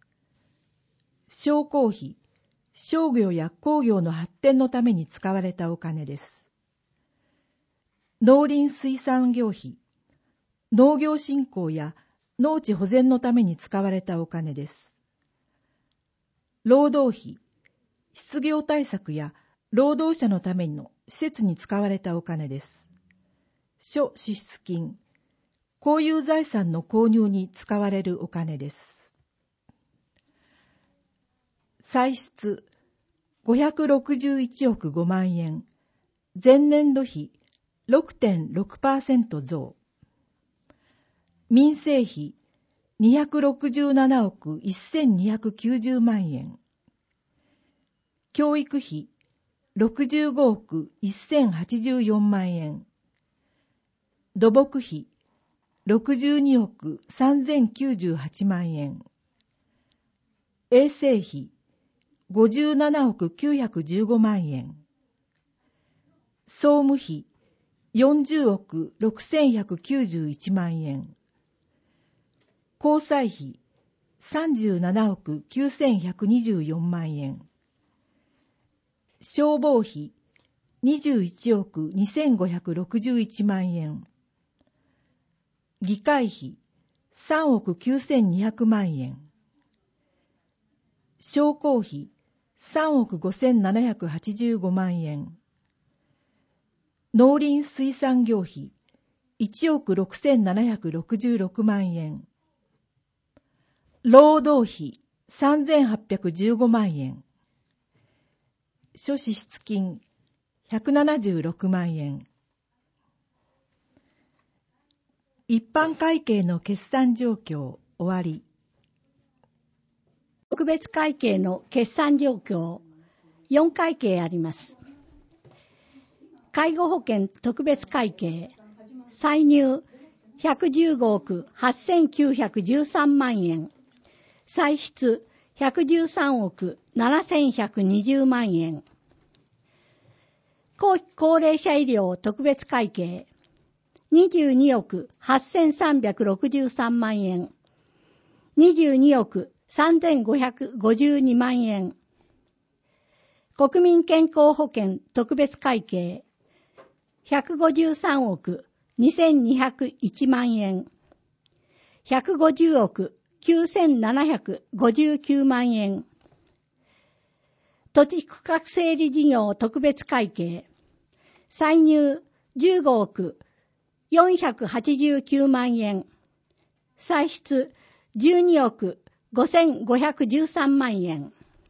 Speaker 4: 商工費、商業や工業の発展のために使われたお金です。農林水産業費、農業振興や農地保全のために使われたお金です。労働費、失業対策や労働者のための施設に使われたお金です。諸支出金、公有財産の購入に使われるお金です。歳出561億5万円。前年度比 6.6% 増。民生費267億1290万円。教育費65億1084万円。土木費62億3098万円。衛生費57億915万円。総務費40億6191万円。交際費37億9124万円。消防費21億2561万円。議会費3億9200万円。商工費3億5785万円。農林水産業費1億6766万円。労働費3815万円。諸支出金176万円。一般会計の決算状況終わり。
Speaker 5: 特別会計の決算状況4会計あります。 介護保険特別会計、歳入115億8913万円、歳出113億7120万円。後期高齢者医療特別会計、22億8363万円、22億3552万円。国民健康保険特別会計、153億2201万円、150億9759万円。土地区画整理事業特別会計、歳入15億489万円、歳出12億5513万円。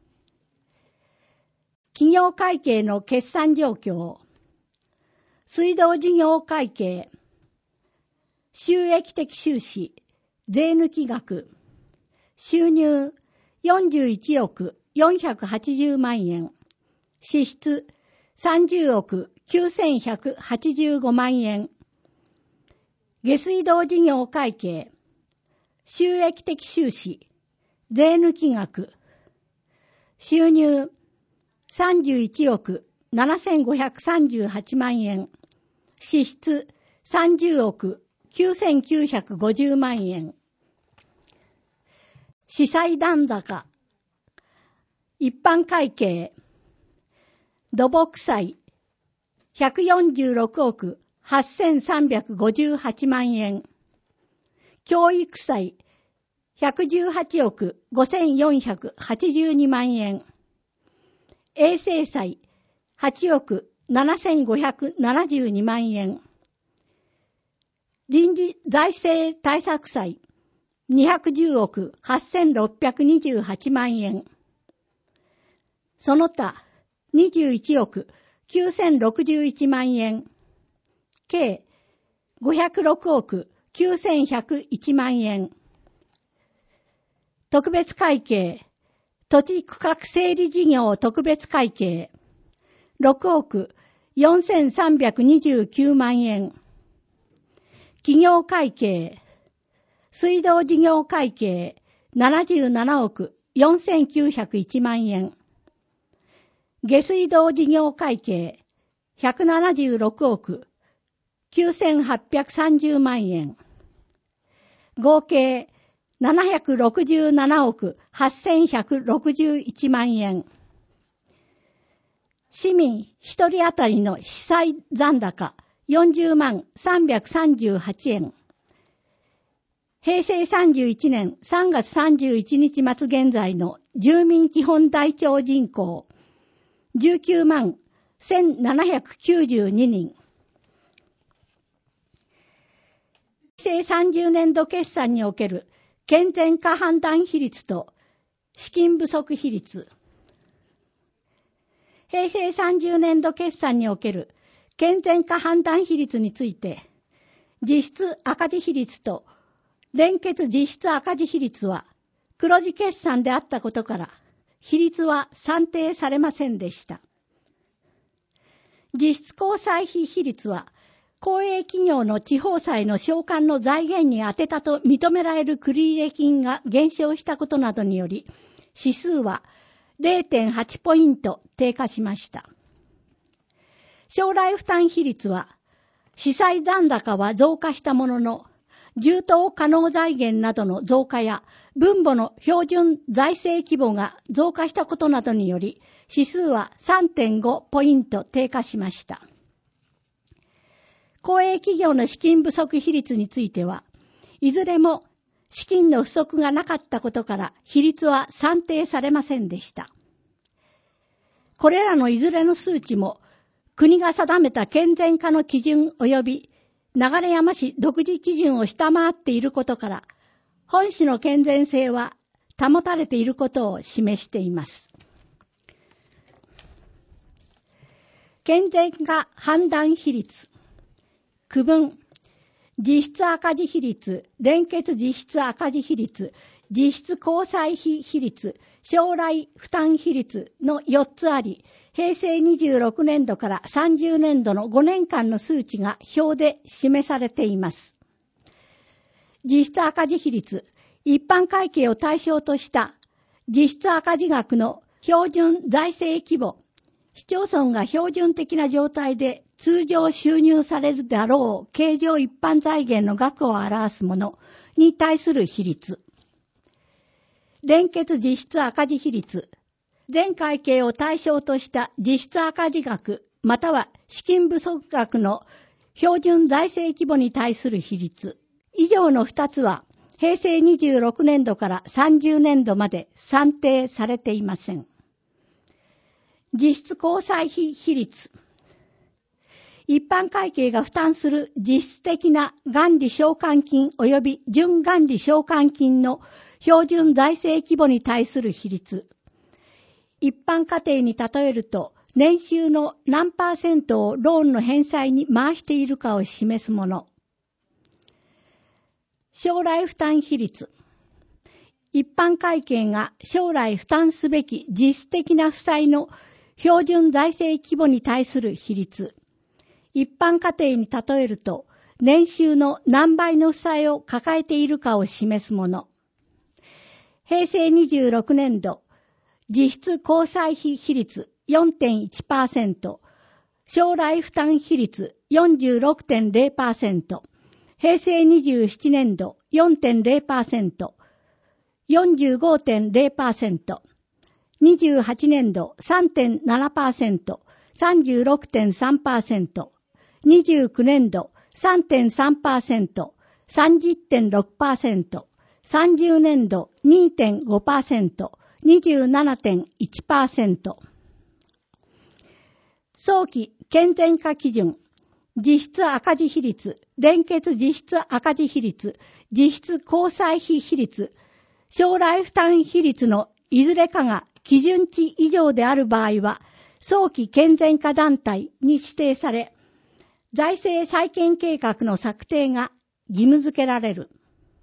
Speaker 5: 企業会計の決算状況、水道事業会計、収益的収支、税抜き額、収入41億480万円、支出30億9185万円。下水道事業会計、収益的収支、税抜き額、収入31億7538万円、支出30億9950万円。司債残高、一般会計、土木債146億8358万円、教育債118億5482万円、衛生債8億7572万円、臨時財政対策債210億8628万円、その他21億9061万円、計506億9101万円。特別会計、土地区画整理事業特別会計、6億4329万円。企業会計、水道事業会計、77億4901万円。下水道事業会計、176億9830万円。合計767億8161万円。市民一人当たりの司債残高40万338円。平成31年3月31日末現在の住民基本台帳人口19万1792人。平成30年度決算における健全化判断比率と資金不足比率。平成30年度決算における健全化判断比率について、実質赤字比率と連結実質赤字比率は黒字決算であったことから、比率は算定されませんでした。実質公債費比率は、公営企業の地方債の償還の財源に充てたと認められる繰入金が減少したことなどにより、指数は 0.8 ポイント低下しました。将来負担比率は、司債残高は増加したものの、充当可能財源などの増加や分母の標準財政規模が増加したことなどにより、指数は 3.5 ポイント低下しました。公営企業の資金不足比率については、いずれも資金の不足がなかったことから比率は算定されませんでした。これらのいずれの数値も国が定めた健全化の基準及び流山市独自基準を下回っていることから、本市の健全性は保たれていることを示しています。健全化判断比率。区分、実質赤字比率、連結実質赤字比率、 実質交際費比率、将来負担比率の4つあり、平成26年度から30年度の5年間の数値が表で示されています。実質赤字比率、一般会計を対象とした実質赤字額の標準財政規模、市町村が標準的な状態で通常収入されるであろう経常一般財源の額を表すものに対する比率。連結実質赤字比率、全会計を対象とした実質赤字額または資金不足額の標準財政規模に対する比率。以上の2つは平成26年度から30年度まで算定されていません。実質交際費比率。一般会計が負担する実質的な元利償還金及び準元利償還金の標準財政規模に対する比率。一般家庭に例えると、年収の何%をローンの返済に回しているかを示すもの。将来負担比率。一般会計が将来負担すべき実質的な負債の標準財政規模に対する比率。一般家庭に例えると、年収の何倍の負債を抱えているかを示すもの。平成26年度、実質交際費比率 4.1%、将来負担比率 46.0%、平成27年度 4.0%、45.0%、28年度 3.7%、36.3%、29年度 3.3%、30.6%、30年度 2.5%、27.1%。早期健全化基準、実質赤字比率、連結実質赤字比率、実質交際費比率、将来負担比率のいずれかが基準値以上である場合は、早期健全化団体に指定され、財政再建計画の策定が義務付けられる。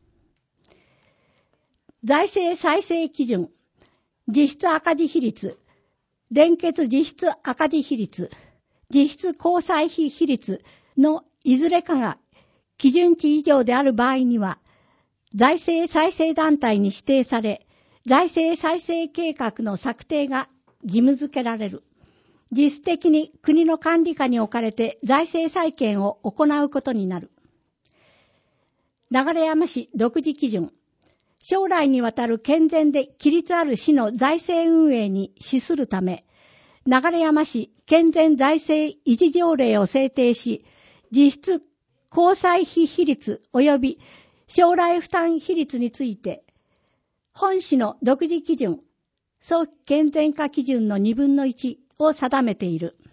Speaker 5: 財政再生基準、実質赤字比率、連結実質赤字比率、実質交際費比率のいずれかが基準値以上である場合には、財政再生団体に指定され、財政再生計画の策定が義務付けられる。実質的に国の管理下に置かれて財政再建を行うことになる。流山市独自基準。将来にわたる健全で規律ある市の財政運営に資するため、流山市健全財政維持条例を制定し、実質交際費比率及び将来負担比率について、本市の独自基準、早期健全化基準の2分の1を定めている。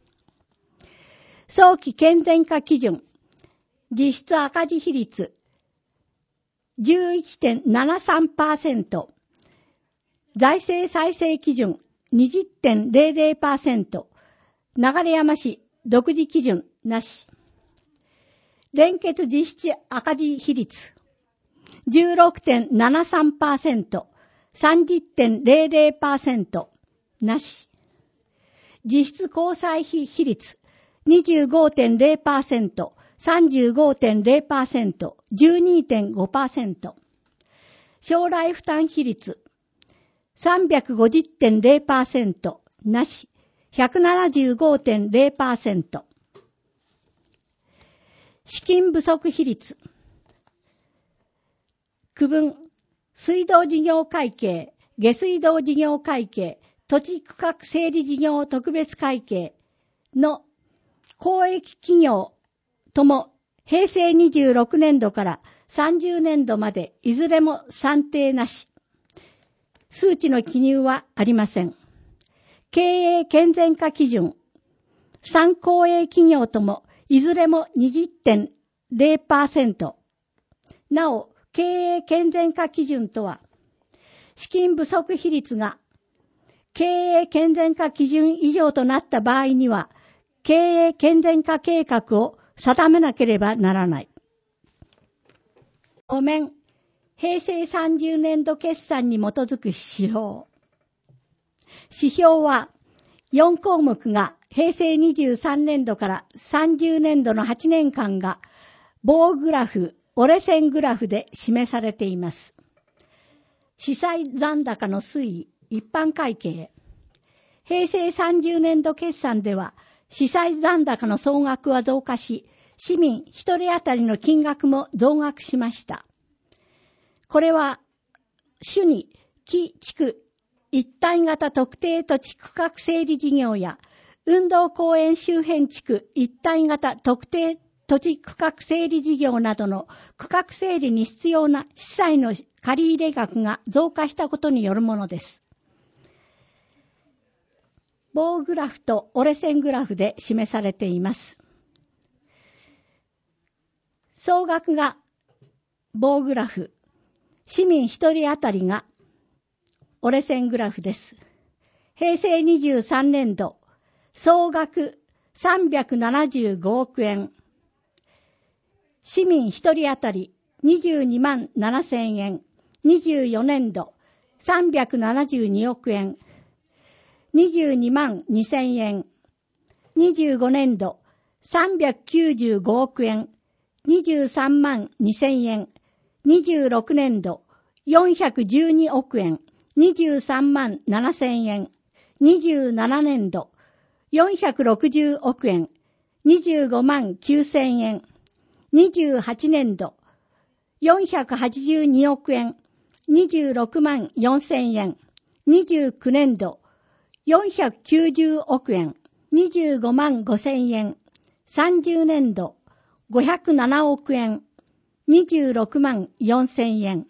Speaker 5: 早期健全化基準、実質赤字比率 11.73%、財政再生基準 20.00%、流山市独自基準なし。連結実質赤字比率 16.73%、30.00% なし。実質交際費比率 25.0%、35.0%、12.5%。将来負担比率 350.0% なし、175.0%。資金不足比率。区分、水道事業会計、下水道事業会計、土地区画整理事業特別会計の公益企業とも平成26年度から30年度までいずれも算定なし。数値の記入はありません。経営健全化基準。3公営企業ともいずれも 20.0%。なお、経営健全化基準とは、資金不足比率が経営健全化基準以上となった場合には、経営健全化計画を定めなければならない。5面、 平成30年度決算に基づく指標。指標は4項目が平成23年度から30年度の8年間が棒グラフ、折れ線グラフで示されています。資産残高の推移、一般会計。平成30年度決算では資産残高の総額は増加し、市民一人当たりの金額も増額しました。これは、主に基地区一体型特定土地区画整理事業や運動公園周辺地区一体型特定土地区画整理事業などの区画整理に必要な資産の借入額が増加したことによるものです。棒グラフと折れ線グラフで示されています。総額が棒グラフ、市民一人当たりが折れ線グラフです。平成23年度、総額375億円。市民一人当たり22万7000円。24年度、372億円。22万2000円。25年度、395億円。23万2000円。26年度、412億円。23万7000円。27年度、460億円。25万9000円。28年度、482億円。26万4000円。29年度、490億円。25万5000円。30年度、507億円。26万4000円。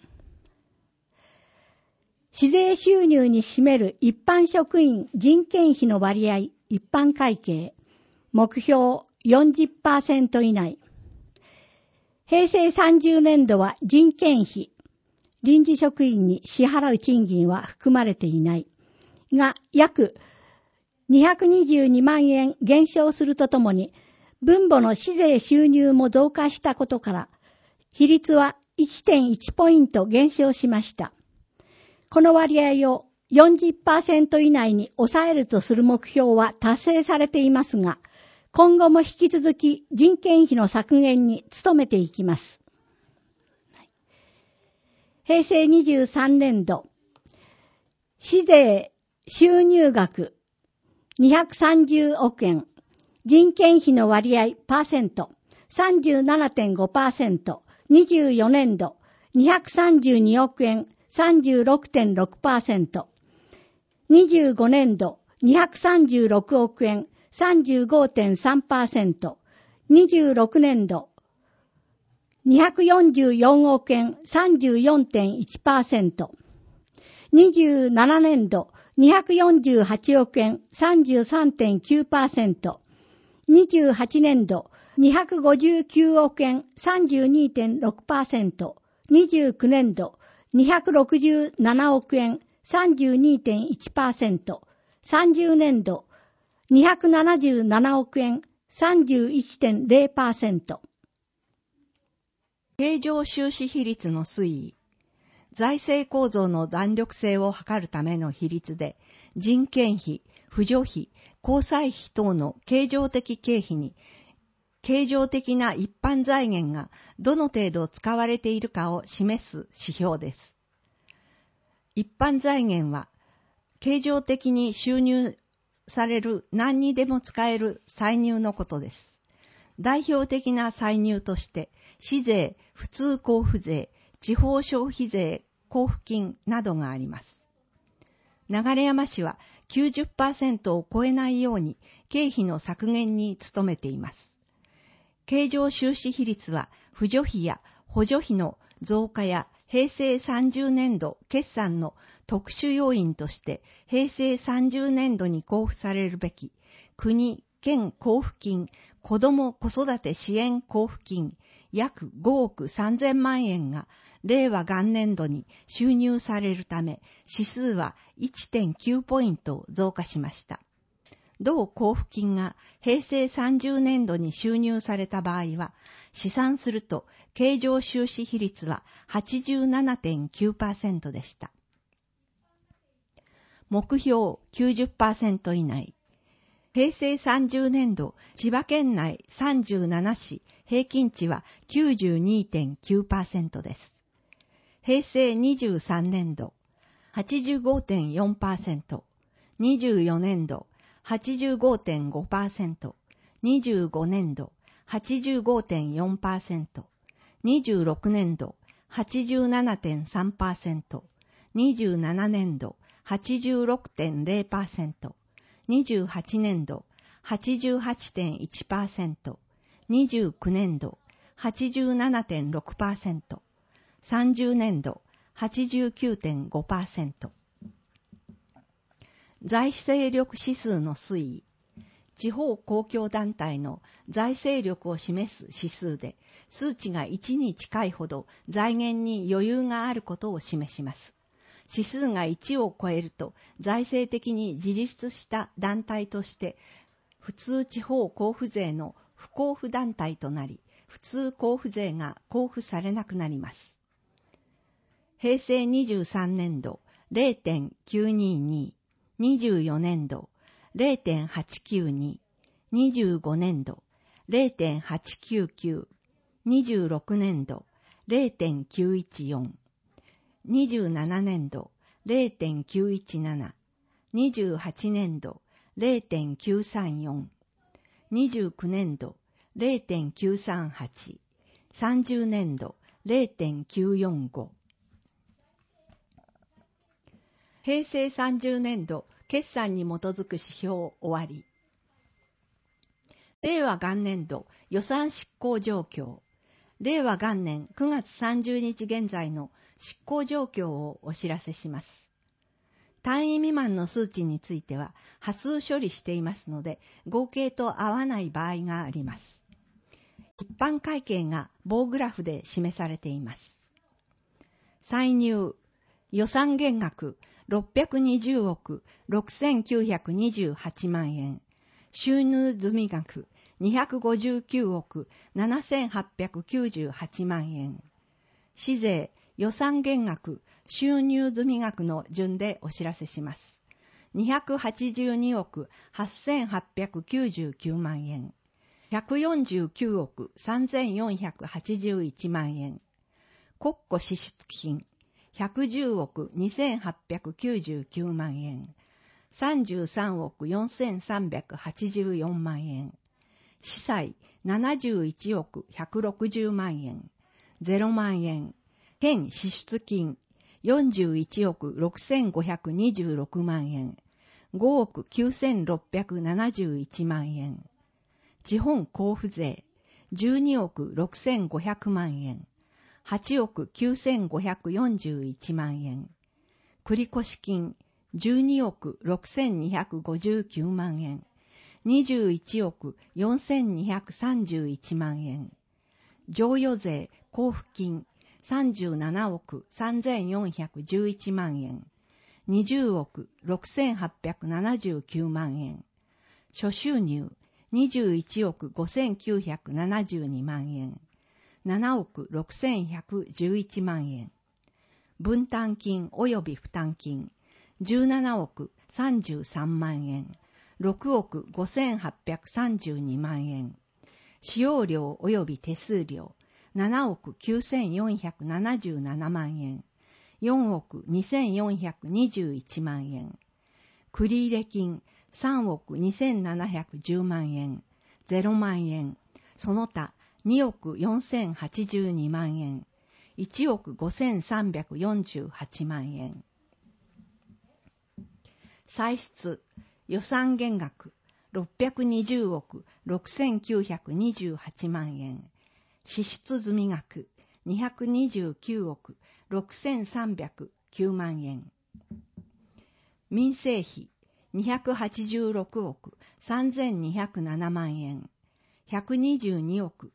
Speaker 5: 市税収入に占める一般職員人件費の割合、一般会計、目標 40% 以内。平成30年度は人件費、臨時職員に支払う賃金は含まれていないが、約222万円減少するとともに、分母の市税収入も増加したことから、比率は 1.1 ポイント減少しました。この割合を 40% 以内に抑えるとする目標は達成されていますが、今後も引き続き人件費の削減に努めていきます。平成23年度、市税収入額230億円、人件費の割合パーセント 37.5%、24年度232億円 36.6%、25年度236億円 35.3%、26年度244億円 34.1%、27年度248億円 33.9%、28年度259億円 32.6%、29年度267億円 32.1%、30年度277億円 31.0%。
Speaker 1: 経常収支比率の推移。財政構造の弾力性を図るための比率で、人件費、扶助費、交際費等の経常的経費に、経常的な一般財源がどの程度使われているかを示す指標です。一般財源は、経常的に収入される何にでも使える歳入のことです。代表的な歳入として、市税、普通交付税、地方消費税、交付金などがあります。流山市は 90% を超えないように経費の削減に努めています。経常収支比率は扶助費や補助費の増加や平成30年度決算の特殊要因として平成30年度に交付されるべき国・県交付金、子ども・子育て支援交付金約5億3000万円が令和元年度に収入されるため指数は 1.9 ポイント増加しました。同交付金が平成30年度に収入された場合は
Speaker 6: 試算すると、経常収支比率は 87.9% でした。目標 90% 以内。平成30年度、千葉県内37市平均値は 92.9% です。平成23年度、85.4%、24年度、85.5%、25年度、85.4%、26年度、87.3%、27年度、86.0%、28年度、88.1%、29年度、87.6%、30年度、89.5%。財政力指数の推移。地方公共団体の財政力を示す指数で、数値が1に近いほど財源に余裕があることを示します。指数が1を超えると、財政的に自立した団体として、普通地方交付税の不交付団体となり、普通交付税が交付されなくなります。平成23年度 0.922、24年度 0.892、25年度 0.899、26年度 0.914、27年度 0.917、28年度 0.934、29年度 0.938、30年度 0.945。平成30年度決算に基づく指標終わり。令和元年度予算執行状況。令和元年9月30日現在の執行状況をお知らせします。単位未満の数値については波数処理していますので、合計と合わない場合があります。一般会計が棒グラフで示されています。歳入、予算減額620億6928万円、収入済額259億7898万円、市税、予算減額、収入済額の順でお知らせします。282億8899万円、149億3481万円、国庫支出金、110億2899万円、33億4384万円、司債71億160万円、0万円、県支出金41億6526万円、5億9671万円、地方交付税12億6500万円、8億9541万円、繰越金12億6259万円、21億4231万円、剰余税交付金37億3411万円、20億6879万円、諸収入21億5972万円、7億6111万円、分担金及び負担金17億33万円、6億5832万円、使用料及び手数料7億9477万円、4億2421万円、繰入金3億2710万円、0万円、その他2億4082万円、1億5348万円。歳出、予算減額、620億6928万円、支出済額、229億6309万円。民生費、286億3207万円、122億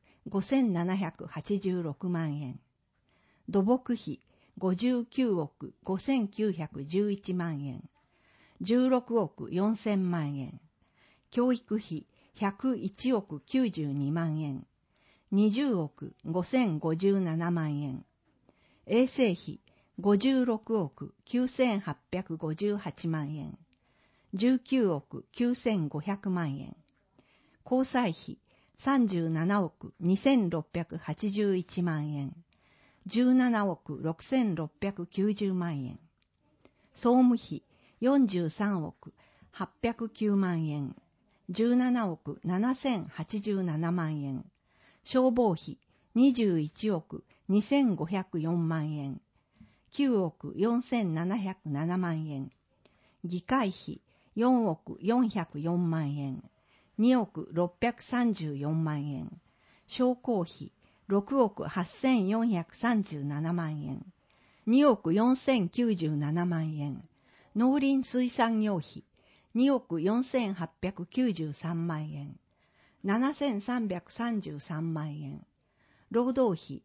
Speaker 6: 5786万円。土木費59億5911万円、16億4000万円。教育費101億92万円、 20億5057万円。衛生費56億9858万円。19億9500万円。交際費37億2681万円。17億6690万円。総務費43億809万円。17億7087万円。消防費21億2504万円。9億4707万円。議会費4億404万円。2億634万円。商工費6億8437万円。2億4097万円。農林水産業費2億4893万円。7333万円。労働費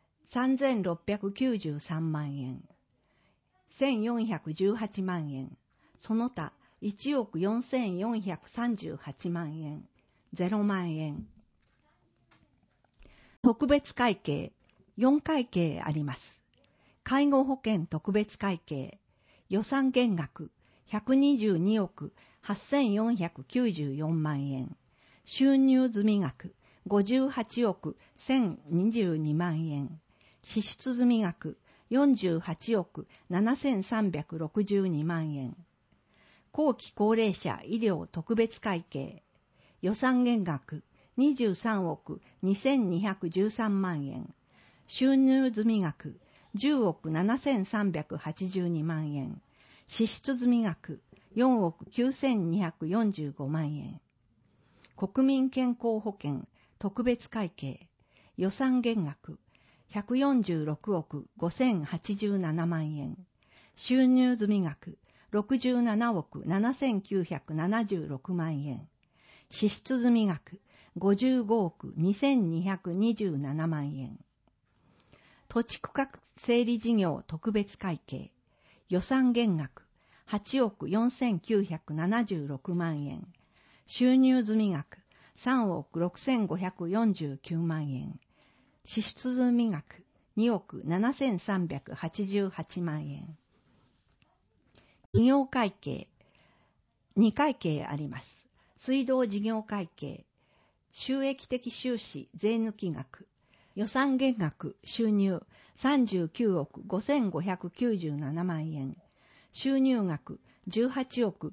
Speaker 6: 3693万円。1418万円。その他1億4438万円。0万円。特別会計4会計あります。介護保険特別会計予算減額122億8494万円。収入済額58億1022万円。支出済額48億7362万円。後期高齢者医療特別会計予算減額23億2213万円。収入済額10億7382万円。支出済額4億9245万円。国民健康保険特別会計予算減額146億5087万円。収入済額67億7976万円。支出済額55億2227万円。土地区画整理事業特別会計予算減額8億4976万円。収入済額3億6549万円。支出済額2億7388万円。事業会計2会計あります。水道事業会計収益的収支税抜き額予算減額収入39億5597万円。収入額18億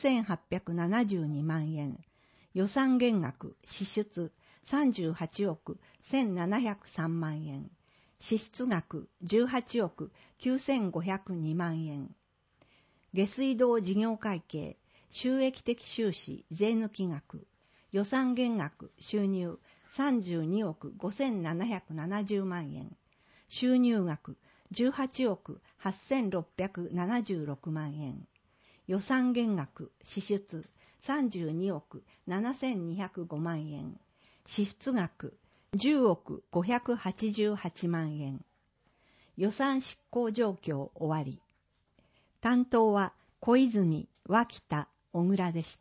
Speaker 6: 9872万円。予算減額支出38億1703万円。支出額18億9502万円。下水道事業会計収益的収支税抜き額予算減額収入32億5770万円。収入額18億8676万円。予算減額支出32億7205万円。支出額10億588万円。予算執行状況終わり。担当は小泉、脇田、小倉でした。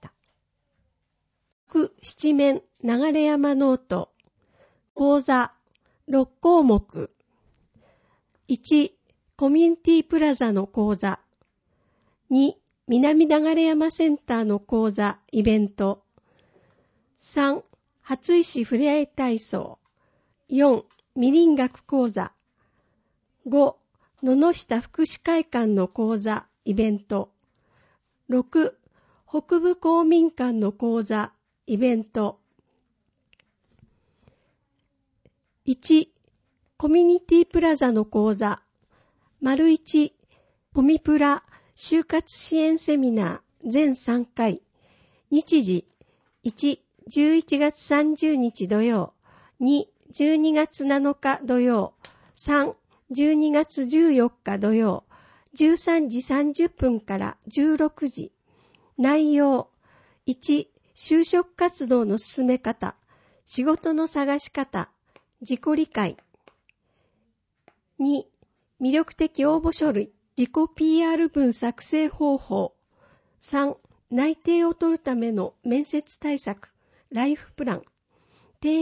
Speaker 7: 七面流山ノート講座6項目。1、コミュニティプラザの講座。2、南流山センターの講座、イベント。3、初石ふれあい体操。4、みりん学講座。5、野々下福祉会館の講座、イベント。6、北部公民館の講座、イベント。1、コミュニティプラザの講座。1、コミプラ就活支援セミナー全3回。日時、1、11月30日土曜。2、12月7日土曜。3、12月14日土曜。13時30分から16時。内容、1、就職活動の進め方、仕事の探し方、自己理解。2、魅力的応募書類、自己 PR 文作成方法。3、内定を取るための面接対策、ライフプラン。定員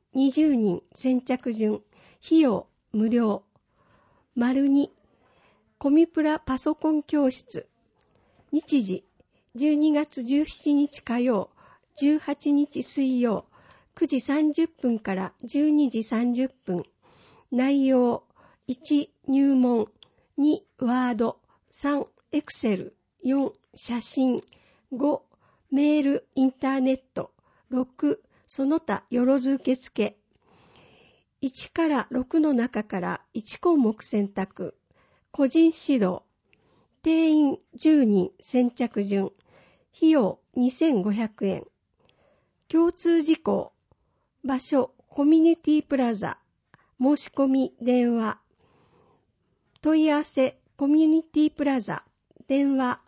Speaker 7: 20人先着順、費用無料。2、コミプラパソコン教室。日時、12月17日火曜、18日水曜、9時30分から12時30分。内容、1、入門、2、ワード、3、エクセル、4、写真、5、メール、インターネット、6、その他よろず受付。1から6の中から1項目選択。個人指導。定員10人先着順。費用2500円。共通事項。場所、コミュニティプラザ。申し込み、電話。問い合わせ、コミュニティプラザ。電話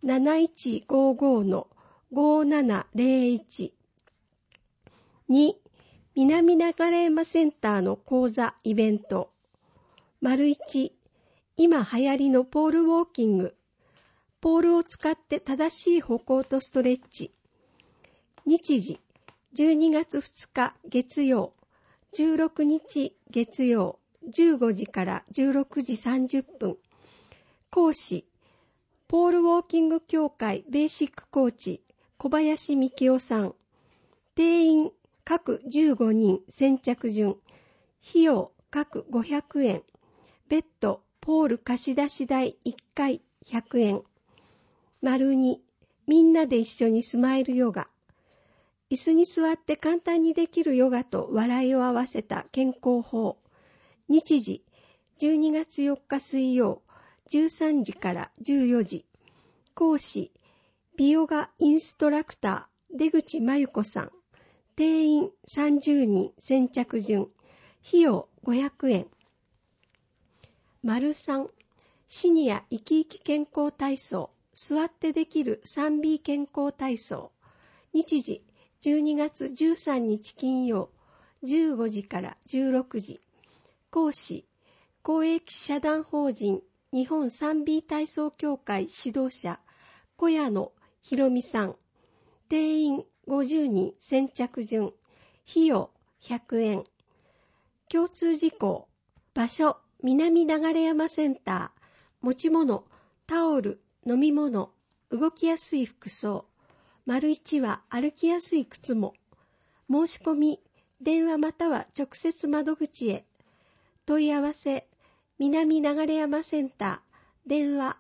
Speaker 7: 7155-5701。2、南流山センターの講座イベント。1、今流行りのポールウォーキング。ポールを使って正しい歩行とストレッチ。日時、12月2日月曜、16日月曜、15時から16時30分。講師、ポールウォーキング協会ベーシックコーチ、小林幹夫さん。定員、各15人先着順。費用、各500円。別途、ポール貸し出し代1回100円。2、みんなで一緒にスマイルヨガ。椅子に座って簡単にできるヨガと笑いを合わせた健康法。日時、12月4日水曜、13時から14時。講師、美ヨガインストラクター、出口真由子さん。定員30人先着順。費用500円。3、シニア生き生き健康体操。座ってできる 3B 健康体操。日時、12月13日金曜、15時から16時。講師、公益社団法人日本 3B 体操協会指導者、小谷野博美さん。定員50人先着順。費用100円。共通事項。場所、南流山センター。持ち物、タオル、飲み物、動きやすい服装。1は歩きやすい靴も。申し込み、電話または直接窓口へ。問い合わせ、南流山センター、電話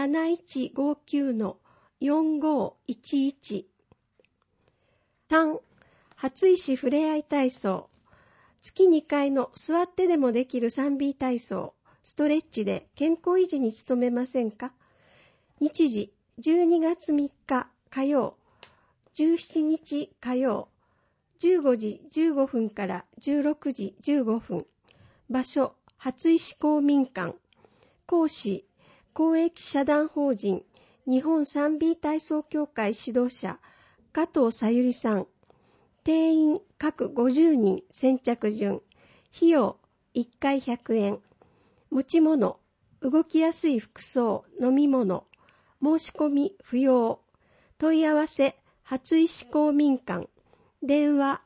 Speaker 7: 7159-4511。3、初石ふれあい体操。月2回の座ってでもできる 3B 体操、ストレッチで健康維持に努めませんか？日時、12月3日火曜、17日火曜、15時15分から16時15分。場所、初石公民館。講師、公益社団法人日本 3B 体操協会指導者、加藤さゆりさん。定員各50人先着順。費用1回100円。持ち物、動きやすい服装、飲み物。申し込み不要。問い合わせ、初石公民館。電話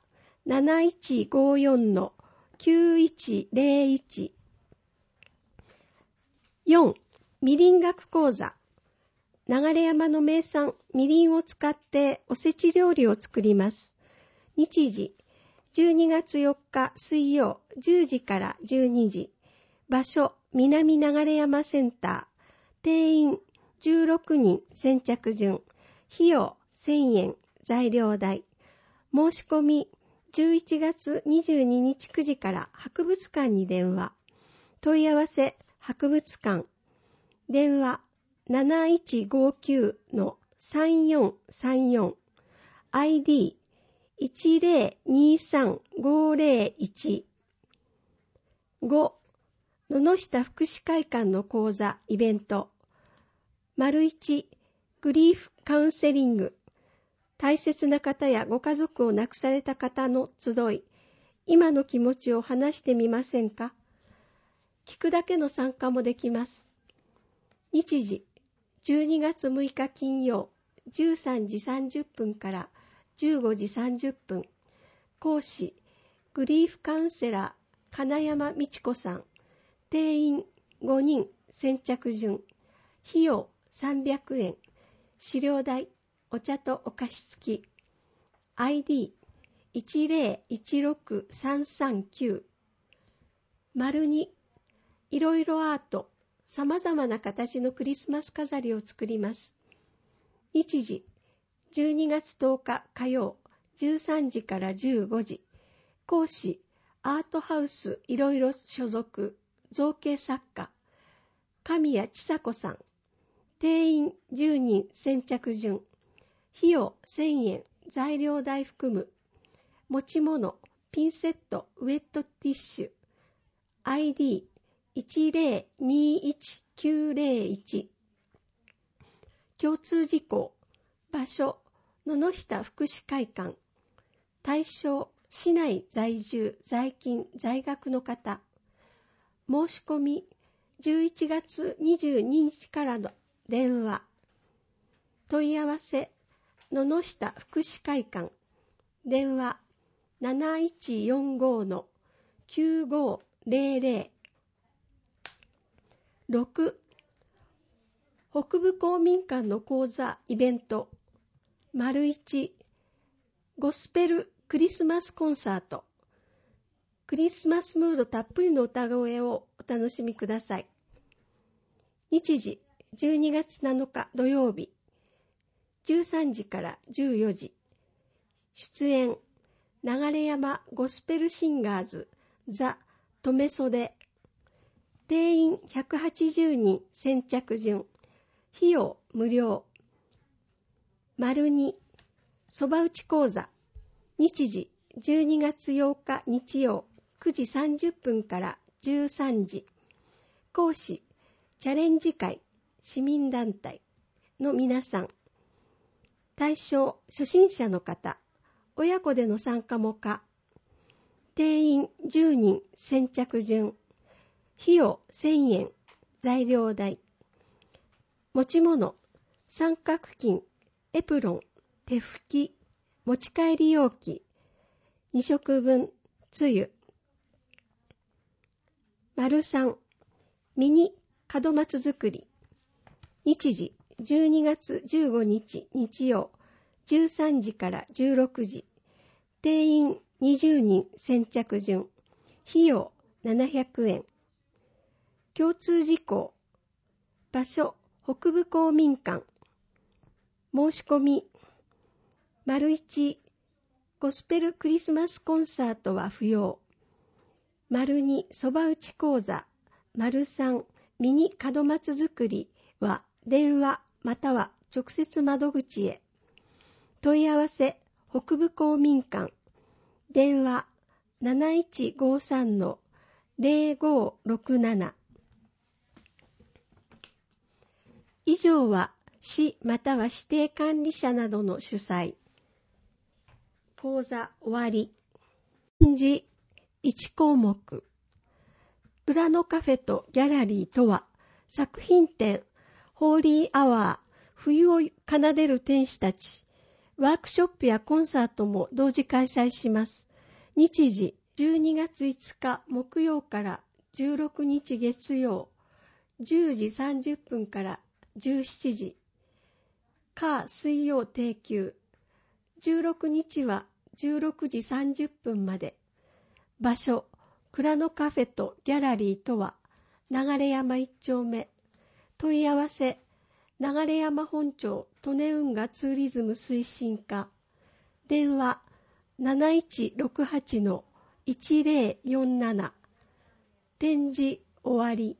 Speaker 7: 7154-9101。4、みりん学講座。流山の名産みりんを使っておせち料理を作ります。日時、12月4日水曜10時から12時。場所、南流山センター。定員16人先着順。費用1000円。材料代。申し込み11月22日9時から博物館に電話。問い合わせ博物館。電話 7159-3434。ID 1023501。5、野々下福祉会館の講座イベント。1、グリーフカウンセリング。大切な方やご家族を亡くされた方の集い。今の気持ちを話してみませんか？聞くだけの参加もできます。日時、12月6日金曜、13時30分から15時30分。講師、 グリーフカウンセラー金山美智子さん、定員5人先着順、費用300円、資料代お茶とお菓子付き、ID1016339、2、いろいろアート、さまざまな形のクリスマス飾りを作ります。日時、12月10日火曜、13時から15時。講師、アートハウスいろいろ所属、造形作家、神谷千佐子さん。定員10人先着順。費用1000円、材料代含む。持ち物、ピンセット、ウェットティッシュ。ID1021901。共通事項、場所、野々下福祉会館。対象、市内在住、在勤、在学の方。申し込み、11月22日からの電話。問い合わせ、野々下福祉会館。電話、7145-9500。6、北部公民館の講座イベント。1、ゴスペルクリスマスコンサート。クリスマスムードたっぷりの歌声をお楽しみください。日時、12月7日土曜日、13時から14時。出演、流山ゴスペルシンガーズ、ザ・トメソデ。定員180人先着順。費用無料。2、そば打ち講座。日時、12月8日日曜、9時30分から13時。講師、チャレンジ会、市民団体の皆さん。対象、初心者の方、親子での参加も可。定員10人先着順。費用1000円、材料代。持ち物、三角巾、エプロン、手拭き、持ち帰り容器、2食分、つゆ。3、ミニ門松作り。日時、12月15日日曜、13時から16時。定員20人先着順。費用700円。共通事項。場所、北部公民館。申し込み。1、ゴスペルクリスマスコンサートは不要。2、そば打ち講座。3、ミニ門松作りは電話または直接窓口へ。問い合わせ、北部公民館。電話 7153-0567。以上は市または指定管理者などの主催。講座終わり。展示1項目。裏のカフェとギャラリーとは、作品展、ホーリーアワー、冬を奏でる天使たち、ワークショップやコンサートも同時開催します。日時、12月5日木曜から16日月曜、10時30分から17時。火水曜定休。16日は16時30分まで。場所、蔵のカフェとギャラリーとは、流山1丁目。問い合わせ、流山本町利根運河ツーリズム推進課。電話、7168-1047。展示終わり。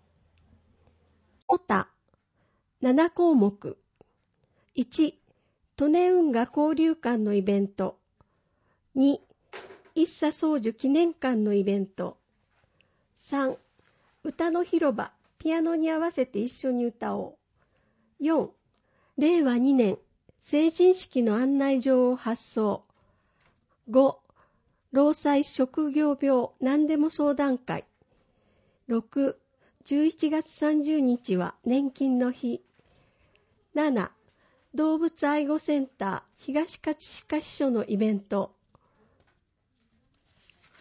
Speaker 7: 他、7項目。1、利根運河交流館のイベント。2、一茶宗樹記念館のイベント。3、歌の広場、ピアノに合わせて一緒に歌おう。4、令和2年、成人式の案内状を発送。5、労災職業病何でも相談会。6、11月30日は年金の日。7、動物愛護センター東葛飾支所のイベント。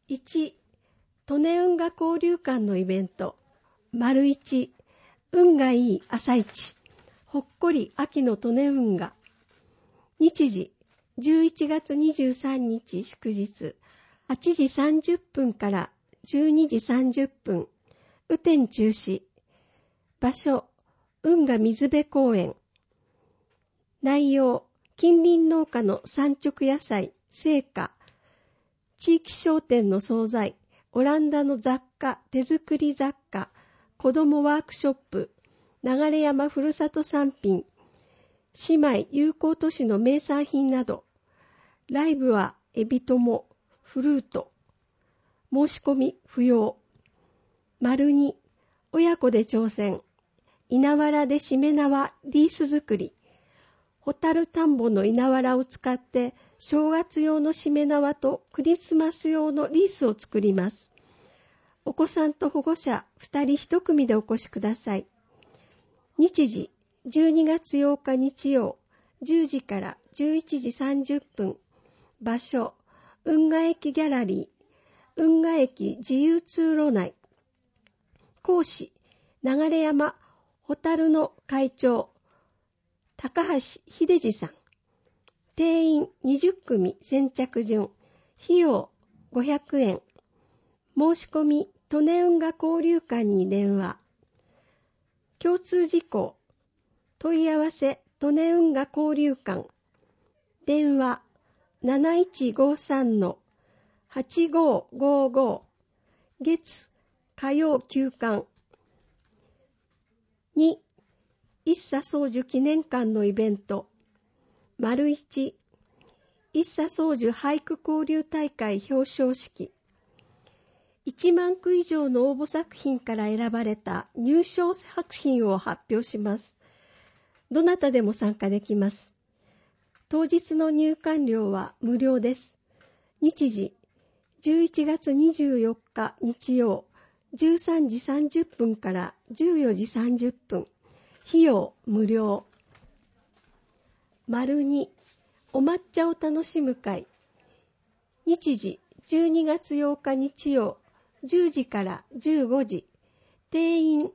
Speaker 7: 1、利根運河交流館のイベント。1、運がいい朝市。ほっこり秋の利根運河。日時、11月23日祝日、8時30分から12時30分。雨天中止。場所、運河水辺公園。内容、近隣農家の産直野菜、青果。地域商店の惣菜、オランダの雑貨、手作り雑貨、子どもワークショップ、流山ふるさと産品、姉妹友好都市の名産品など、ライブはエビトモ、フルート、申し込み不要。2、親子で挑戦、稲わらでしめ縄リース作り、ホタル田んぼの稲わらを使って正月用のしめ縄とクリスマス用のリースを作ります。お子さんと保護者2人1組でお越しください。日時、12月8日日曜、10時から11時30分。場所、運河駅ギャラリー、運河駅自由通路内。講師、流山ホタルの会長、高橋秀治さん。定員20組先着順。費用500円。申し込み、利根運河交流館に電話。共通事項。問い合わせ、利根運河交流館。電話、7153-8555。月、火曜休館。2、一茶宗樹記念館のイベント。1、一茶宗樹俳句交流大会表彰式。1万句以上の応募作品から選ばれた入賞作品を発表します。どなたでも参加できます。当日の入館料は無料です。日時、11月24日日曜、13時30分から14時30分。費用無料。2、お抹茶を楽しむ会。日時、12月8日日曜、10時から15時。定員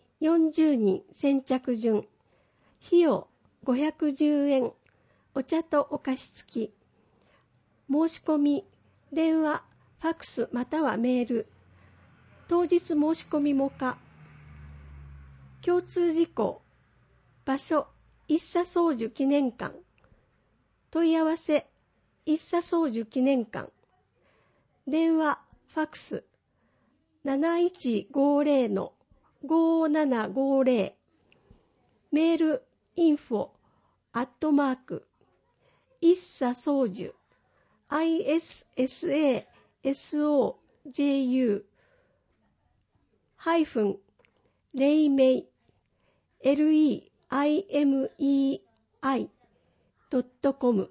Speaker 7: 40人先着順。費用510円。お茶とお菓子付き。申し込み、電話、ファックスまたはメール。当日申し込みも可。共通事項。場所、一茶宗樹記念館。問い合わせ、一茶宗樹記念館。電話、ファックス。7150-5750。メール、info、一茶宗樹、issasouju、黎明、leimei.com。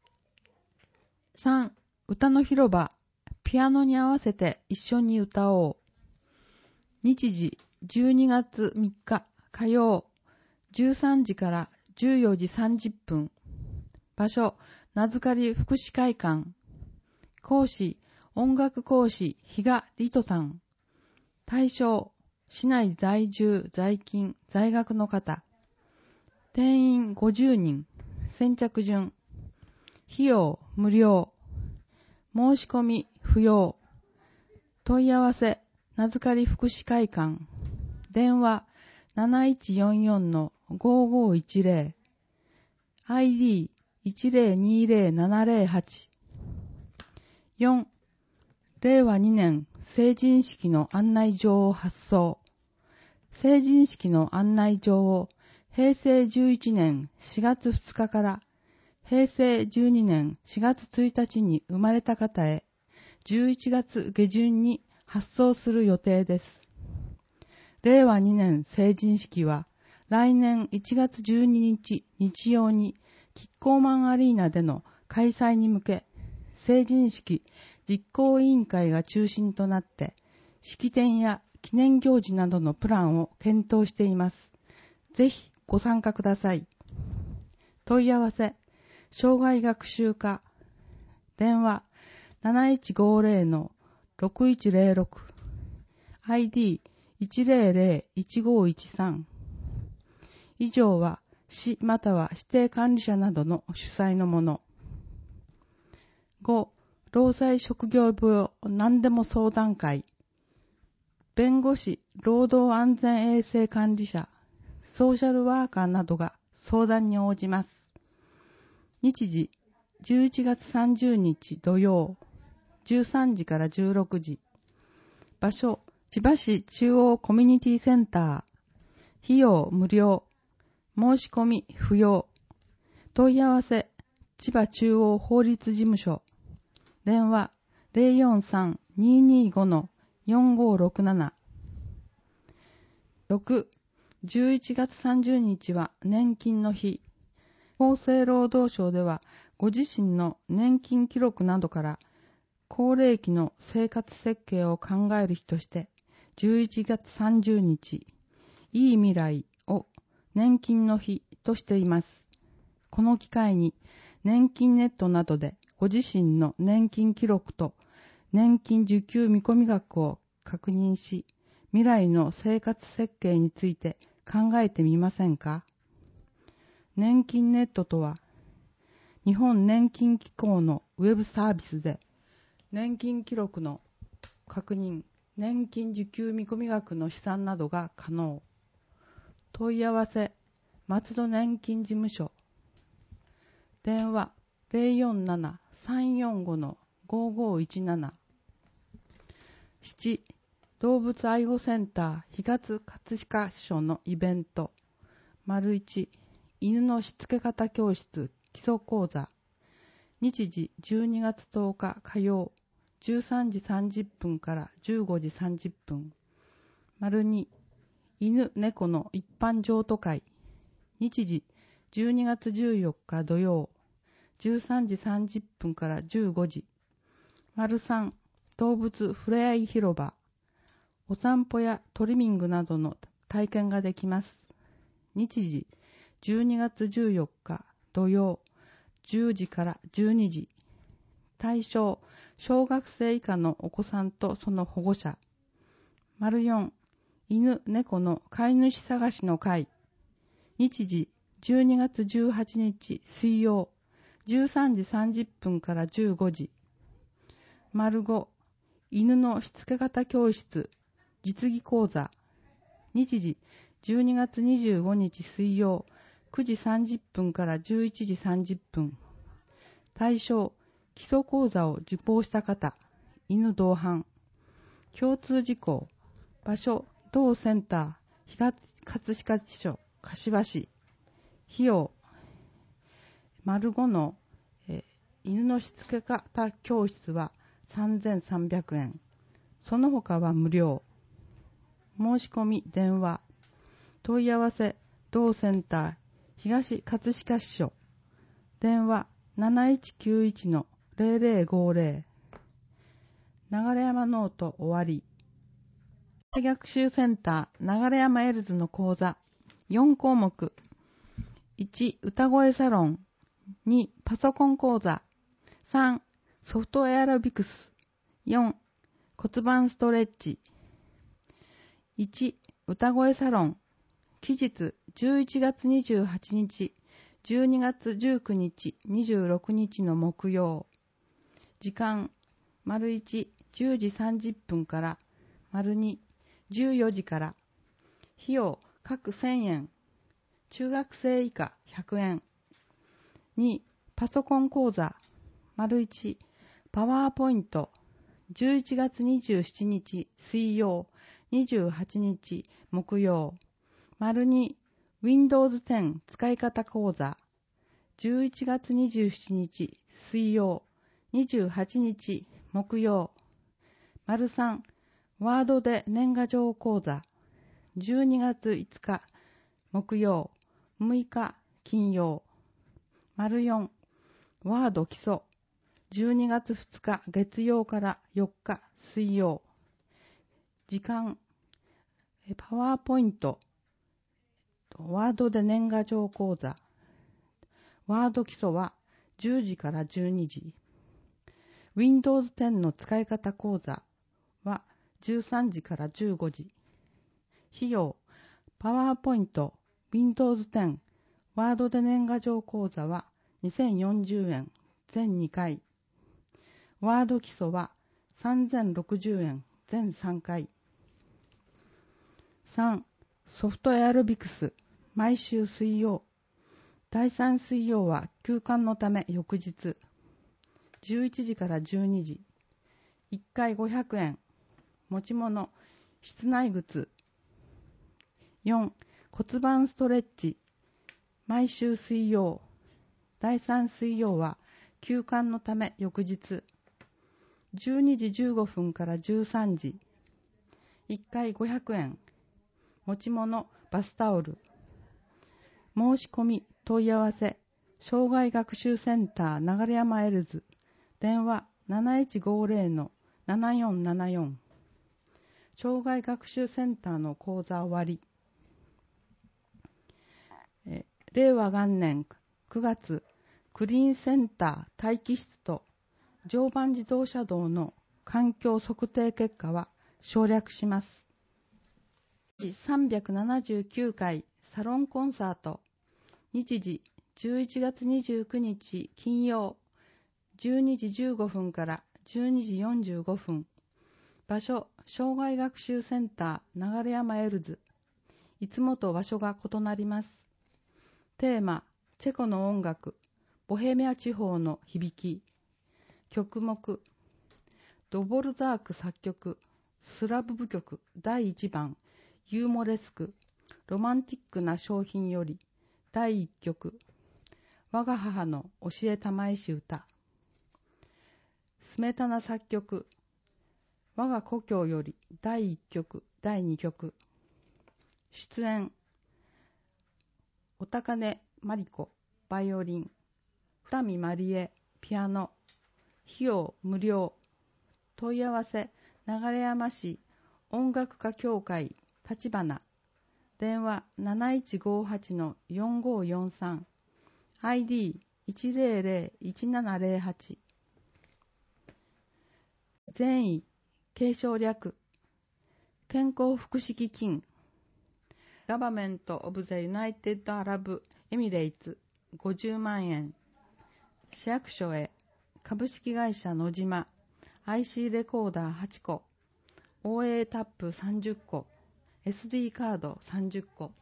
Speaker 8: 3. 歌の広場、ピアノに合わせて一緒に歌おう。日時、12月3日火曜、13時から14時30分。場所、名塚福祉会館。講師、音楽講師、比嘉理人さん。対象、市内在住、在勤、在学の方。定員50人。先着順。費用無料。申し込み不要。問い合わせ、名塚福祉会館。電話、7144-5510。ID、1020708。4. 令和2年成人式の案内状を発送。成人式の案内状を平成11年4月2日から平成12年4月1日に生まれた方へ11月下旬に発送する予定です。令和2年成人式は来年1月12日日曜にキッコーマンアリーナでの開催に向け、成人式実行委員会が中心となって、式典や記念行事などのプランを検討しています。ぜひご参加ください。問い合わせ、障害学習課。電話、7150-6500 6106 ID1001513 以上は市または指定管理者などの主催のもの。5. 労災職業病何でも相談会。弁護士、労働安全衛生管理者、ソーシャルワーカーなどが相談に応じます。日時、11月30日土曜、13時から16時。場所、千葉市中央コミュニティセンター。費用無料。申し込み不要。問い合わせ、千葉中央法律事務所。電話 043-225-4567。6. 11月30日は年金の日。厚生労働省ではご自身の年金記録などから高齢期の生活設計を考える日として11月30日、いい未来を年金の日としています。この機会に年金ネットなどでご自身の年金記録と年金受給見込み額を確認し、未来の生活設計について考えてみませんか？年金ネットとは、日本年金機構のウェブサービスで、年金記録の確認、年金受給見込み額の試算などが可能。問い合わせ、松戸年金事務所。電話、047-345-5517。7. 動物愛護センター東葛飾支所のイベント。1. 犬のしつけ方教室基礎講座。日時12月10日火曜13時30分から15時30分。2. 犬猫の一般譲渡会。日時12月14日土曜13時30分から15時。3. 動物ふれあい広場。お散歩やトリミングなどの体験ができます。日時12月14日土曜10時から12時。対象小学生以下のお子さんとその保護者。4. 犬猫の飼い主探しの会。日時12月18日水曜13時30分から15時。5. 犬のしつけ方教室実技講座。日時12月25日水曜9時30分から11時30分。対象基礎講座を受講した方、犬同伴。共通事項、場所同センター東葛飾支所柏市。費用 5の、犬のしつけ方教室は3300円。その他は無料。申し込み電話。問い合わせ同センター東葛飾支所。電話 7191-0050。流山ノート終わり。学習センター流山エルズの講座4項目。1. 歌声サロン。2. パソコン講座。3. ソフトエアロビクス。4. 骨盤ストレッチ。1. 歌声サロン。期日11月28日、12月19日、26日の木曜。時間 ①10 時30分から ②14時から。費用各1000円。中学生以下100円。2. パソコン講座 ①パワーポイント。11月27日水曜、28日木曜。2. Windows 10使い方講座。11月27日水曜、28日木曜。3. ワードで年賀状講座。12月5日木曜、6日金曜。4. ワード基礎。12月2日月曜から4日水曜。時間、パワーポイント。ワードで年賀状講座。ワード基礎は10時から12時。Windows 10の使い方講座。 13時から15時。費用、パワーポイント、Windows 10、ワードで年賀状講座は2040円、全2回。ワード基礎は3060円、全3回。3、ソフトエアロビクス、毎週水曜。第3水曜は休館のため翌日。11時から12時。1回500円。持ち物、室内靴。4、骨盤ストレッチ。毎週水曜。第3水曜は休館のため翌日。12時15分から13時。1回500円。持ち物、バスタオル。申し込み、問い合わせ、障害学習センター流山エルズ。電話 7150-7474。障害学習センターの講座終わり。令和元年9月、クリーンセンター待機室と常磐自動車道の環境測定結果は省略します。379回サロンコンサート。日時11月29日金曜12時15分から12時45分。場所、障害学習センター流山エルズ。いつもと場所が異なります。テーマ、チェコの音楽、ボヘミア地方の響き。曲目、ドボルザーク作曲、スラブ舞曲第1番、ユーモレスク、ロマンティックな商品より、第1曲、我が母の教え玉石歌。スメタナ作曲、我が故郷より第1曲、第2曲。出演、おたかねまりこ、バイオリン、二見まりえ、ピアノ。費用無料。問い合わせ、流山市音楽家協会立花。電話 7158-4543。ID1001708。善意、継承略。健康福祉基金。ガバメント・オブ・ザ・ユナイテッド・アラブ・エミレイツ50万円。市役所へ。株式会社野島。IC レコーダー8個。OA タップ30個。SD カード30個。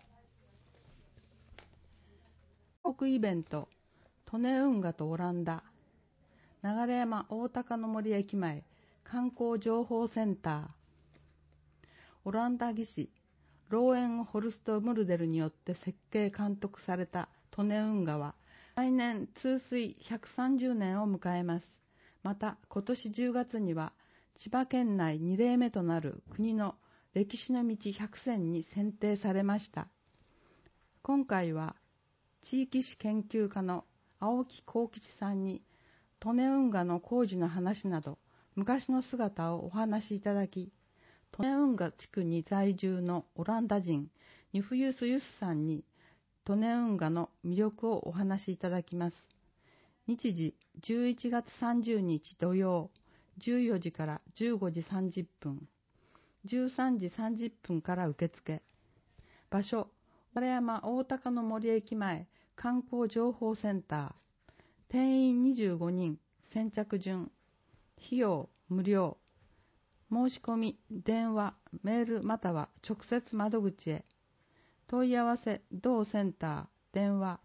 Speaker 8: 国イベント、利根運河とオランダ。流山大高の森駅前観光情報センター。オランダ技師ローエン・ホルスト・ムルデルによって設計監督された利根運河は来年通水130年を迎えます。また今年10月には千葉県内2例目となる国の歴史の道100選に選定されました。今回は地域史研究家の青木幸吉さんに利根運河の工事の話など昔の姿をお話しいただき、利根運河地区に在住のオランダ人ニフユス・ユスさんに利根運河の魅力をお話しいただきます。日時11月30日土曜14時から15時30分、13時30分から受付。場所、流山大高の森駅前観光情報センター。定員25人、先着順。費用無料。申し込み、電話、メールまたは直接窓口へ。問い合わせ、同センター、電話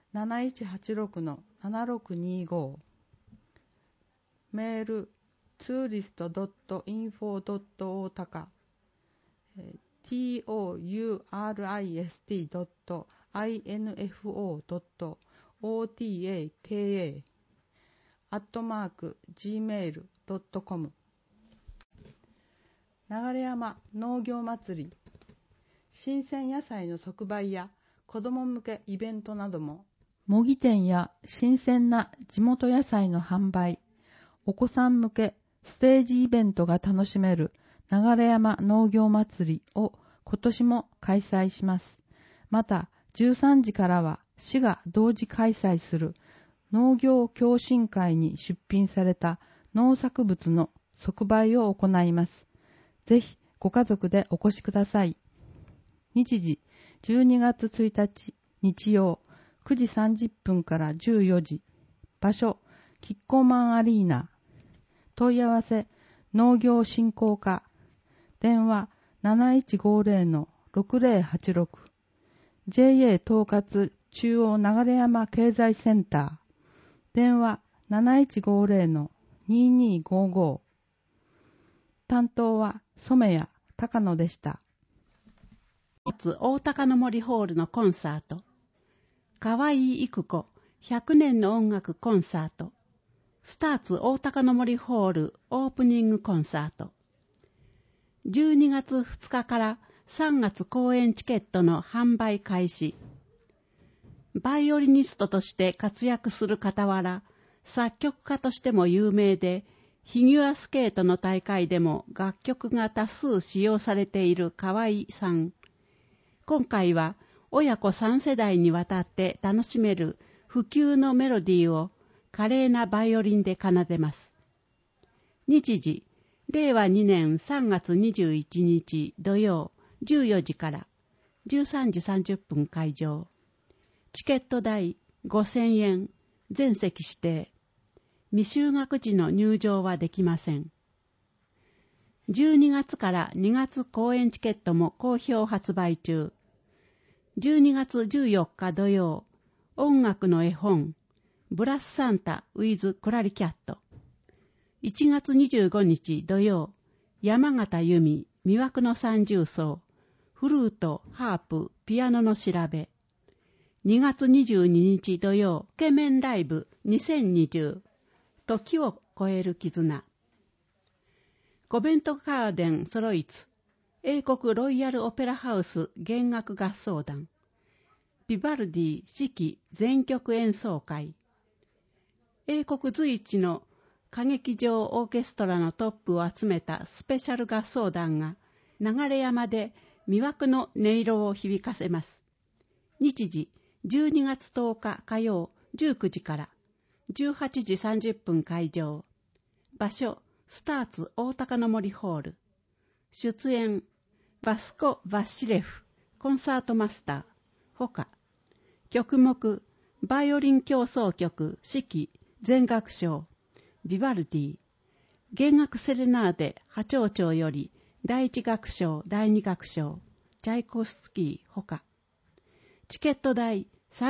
Speaker 8: 7186-7625。メール、tourist.info.otaka tourist.info.otaka@gmail.com。 流山農業祭り。新鮮野菜の即売や子ども向けイベントなども。模擬店や新鮮な地元野菜の販売、お子さん向けステージイベントが楽しめる流山農業祭りを今年も開催します。また13時からは市が同時開催する農業共進会に出品された農作物の即売を行います。 ぜひご家族でお越しください。日時、12月1日日曜9時30分から14時。場所、キッコーマンアリーナ。問い合わせ、農業振興課。電話、7150-6086。JA 統括中央流山経済センター。電話、7150-2255。担当は染谷高野でした。
Speaker 9: 大高の森ホールのコンサート。かわいい育子100年の音楽コンサート。スターツ大高の森ホールオープニングコンサート。12月2日から3月公演チケットの販売開始。バイオリニストとして活躍する傍ら、作曲家としても有名で、フィギュアスケートの大会でも楽曲が多数使用されている河合さん。今回は親子3世代にわたって楽しめる不朽のメロディーを華麗なバイオリンで奏でます。日時、令和2年3月21日土曜14時から13時30分開場。チケット代5000円、全席指定。未就学時の入場はできません。12月から2月公演チケットも好評発売中。12月14日土曜、音楽の絵本、ブラスサンタ with クラリキャット。1月25日土曜、山形由美、魅惑の三重奏、フルート、ハープ、ピアノの調べ。2月22日土曜、イケメンライブ2020。時を超える絆。コベントガーデンソロイツ、英国ロイヤルオペラハウス弦楽合奏団、ビバルディ四季全曲演奏会。英国随一の歌劇場オーケストラのトップを集めたスペシャル合奏団が流山で魅惑の音色を響かせます。日時12月10日火曜19時から18時30分開場。場所、スターツ大高の森ホール。出演、バスコ・バッシレフ、コンサートマスター、ほか。曲目、バイオリン協奏曲、四季、全楽章、ビバルディ。弦楽セレナーデ、波長長より、第一楽章、第二楽章、チャイコフスキー、ほか。チケット代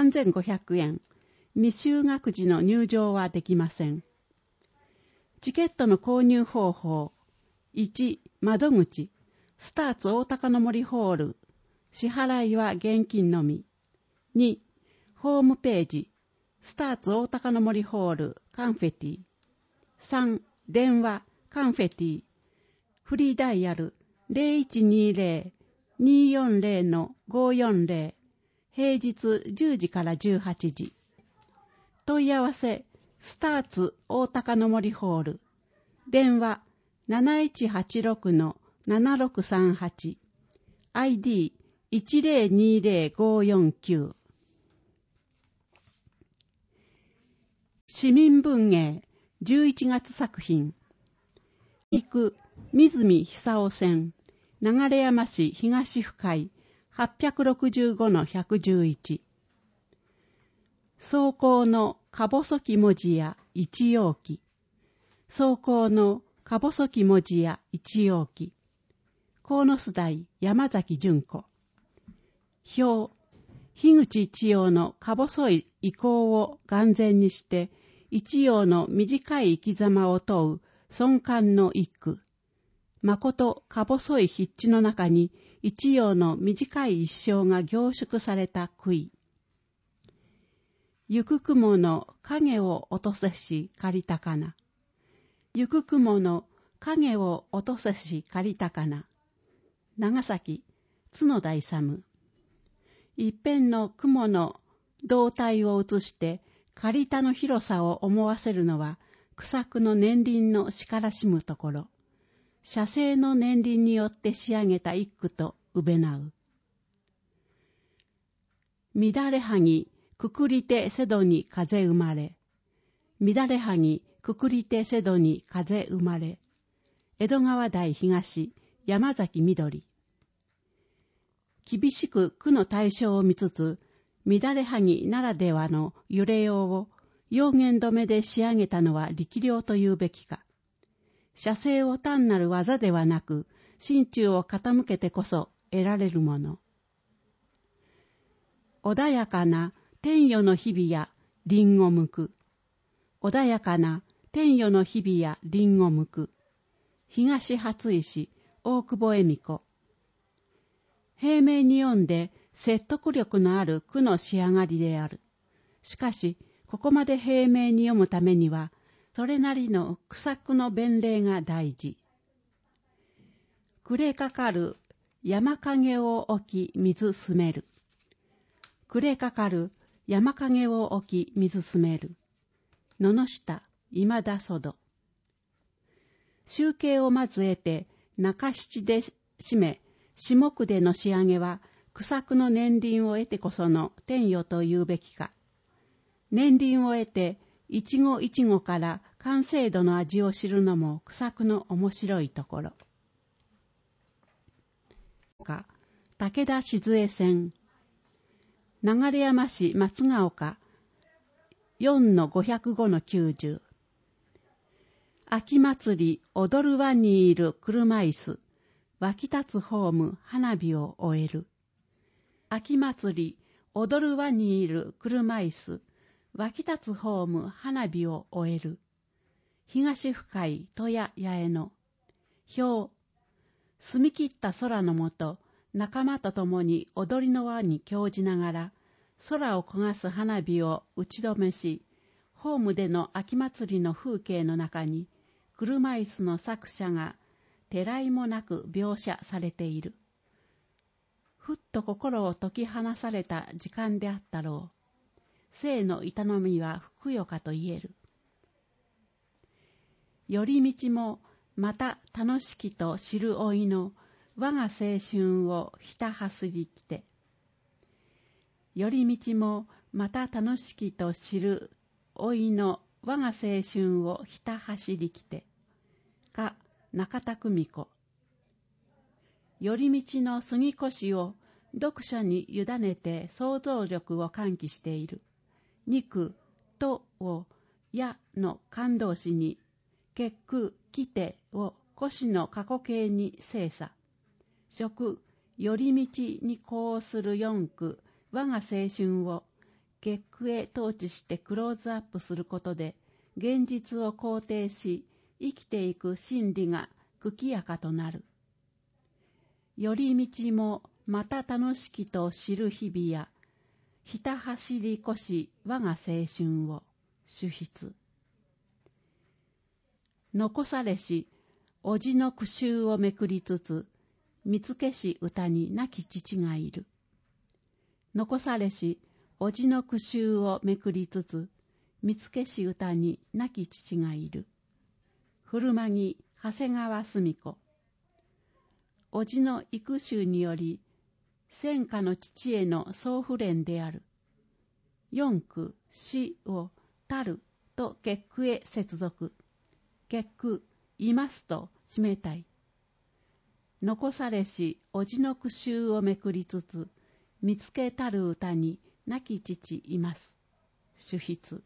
Speaker 9: 3500円。未就学時の入場はできません。チケットの購入方法。1、窓口、スターツ大高の森ホール。支払いは現金のみ。2、ホームページ、スターツ大高の森ホール、カンフェティ。3、電話、カンフェティ。フリーダイヤル、0120-240-540。平日10時から18時。問い合わせ、スターツ大高の森ホール。電話、7186-7638。ID、1020549。市民文芸、11月作品。陸、水見久夫線、流山市東府海、865-111。草稿のか細き文字や一葉記。草稿のか細き文字や一葉記。鴻巣台山崎純子。表、樋口一葉のか細い意向を眼前にして、一葉の短い生き様を問う尊冠の一句。まことか細い筆致の中に一葉の短い一生が凝縮された句。ゆく雲の影を落とせし借りたかな。ゆく雲の影を落とせし借りたかな。長崎、角田勇。一辺の雲の動体を映して借りたの広さを思わせるのは苦作の年輪のしからしむところ。写生の年輪によって仕上げた一句とうべなう。乱れはぎくくりて瀬戸に風生まれ。乱れはぎくくりて瀬戸に風生まれ。江戸川台東山崎みどり。厳しく句の対象を見つつ、乱れはぎならではの揺れようを用言止めで仕上げたのは力量というべきか。写生を単なる技ではなく、心中を傾けてこそ得られるもの。穏やかな天夜の日々や林を向く。穏やかな天夜の日々や林を向く。東初石、大久保恵美子。平明に読んで説得力のある句の仕上がりである。しかし、ここまで平明に読むためには、それなりの句作の弁例が大事。暮れかかる山影を置き水すめる。暮れかかる山影を置き水すめる。野々下、今田そど。集計をまず得て、中七で締め、下句での仕上げは、句作の年輪を得てこその天夜というべきか。年輪を得て、一語一語から完成度の味を知るのも句作の面白いところ。武田静江線。流山市松ヶ丘 4-505-90。秋祭り踊る輪にいる車椅子、湧き立つホーム花火を終える。秋祭り踊る輪にいる車椅子、湧き立つホーム花火を終える。東深い戸谷八重の。表。澄み切った空の下、仲間と共に踊りの輪に興じながら、空を焦がす花火を打ち止めし、ホームでの秋祭りの風景の中に、車椅子の作者が、てらいもなく描写されている。ふっと心を解き放された時間であったろう。生の営みはふくよかと言える。寄り道もまた楽しきと知る老いの我が青春をひた走りきて。寄り道もまた楽しきと知る老いの我が青春をひた走りきて。か中田久美子。寄り道の杉越を読者に委ねて想像力を喚起している。肉、とをやの感動詞に、結句、来てを腰の過去形に精査。食、寄り道に呼応する四句、我が青春を結句へ統治してクローズアップすることで、現実を肯定し、生きていく心理が茎やかとなる。寄り道もまた楽しきと知る日々や、ひた走り越し我が青春を主筆。残されしおじの句集をめくりつつ、見つけし歌に亡き父がいる。残されしおじの句集をめくりつつ、見つけし歌に亡き父がいる。古間木長谷川澄子。おじの育集により、戦火の父への総不連である。四句、死を、たると結句へ接続。結句、いますと締めたい。残されし、おじの句集をめくりつつ、見つけたる歌に亡き父います。主筆。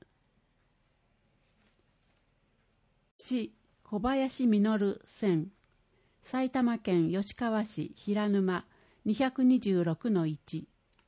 Speaker 9: 死、小林実線。埼玉県吉川市平沼 226-1。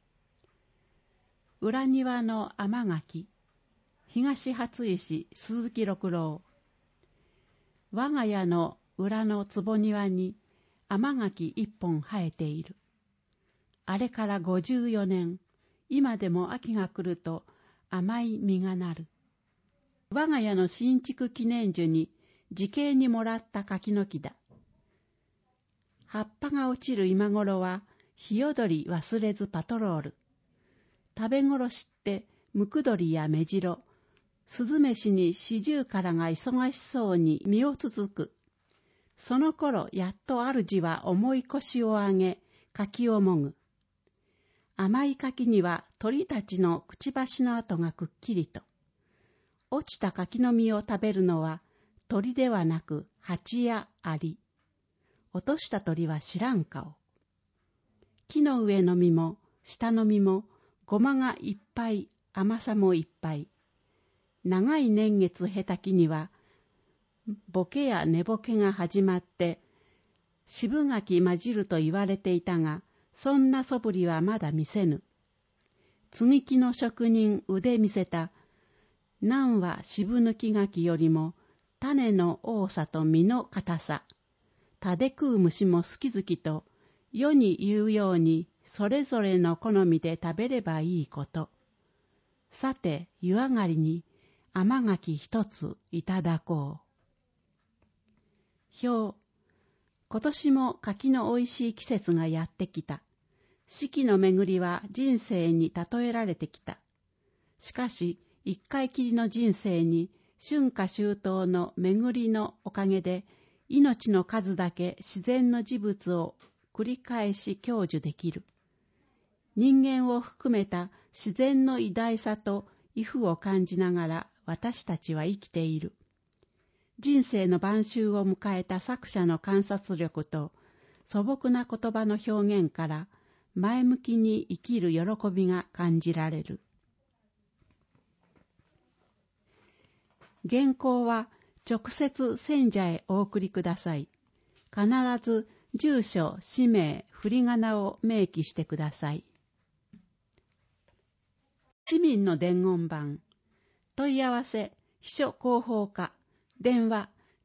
Speaker 9: 裏庭の甘柿。東初石鈴木六郎。我が家の裏の坪庭に甘柿一本生えている。あれから54年、今でも秋が来ると甘い実がなる。我が家の新築記念樹に自警にもらった柿の木だ。葉っぱが落ちる今頃は、日踊り忘れずパトロール。食べ頃知って、ムクドリやメジロ、スズメシにシジュウカラが忙しそうに身をつつく。その頃、やっと主は重い腰を上げ、柿をもぐ。甘い柿には鳥たちのくちばしの跡がくっきりと。落ちた柿の実を食べるのは、鳥ではなく蜂やアリ。 落とした鳥は知らん顔。木の上の実も下の実もごまがいっぱい、甘さもいっぱい。長い年月経たきにはボケや寝ぼけが始まって渋柿混じると言われていたが、そんなそぶりはまだ見せぬ。接ぎ木の職人腕見せた、なんは渋抜き柿よりも種の多さと実の硬さ、たで食う虫も好き好きと世に言うようにそれぞれの好みで食べればいいこと。さて湯上がりに甘柿一ついただこう。表、今年も柿のおいしい季節がやってきた。四季の巡りは人生に例えられてきた。しかし一回きりの人生に春夏秋冬の巡りのおかげで命の数だけ自然の事物を繰り返し享受できる。人間を含めた自然の偉大さと威風を感じながら私たちは生きている。人生の晩秋を迎えた作者の観察力と素朴な言葉の表現から前向きに生きる喜びが感じられる。原稿は直接選者へお送りください。必ず住所、氏名、振り仮名を明記してください。市民の伝言板。問い合わせ、秘書広報課。電話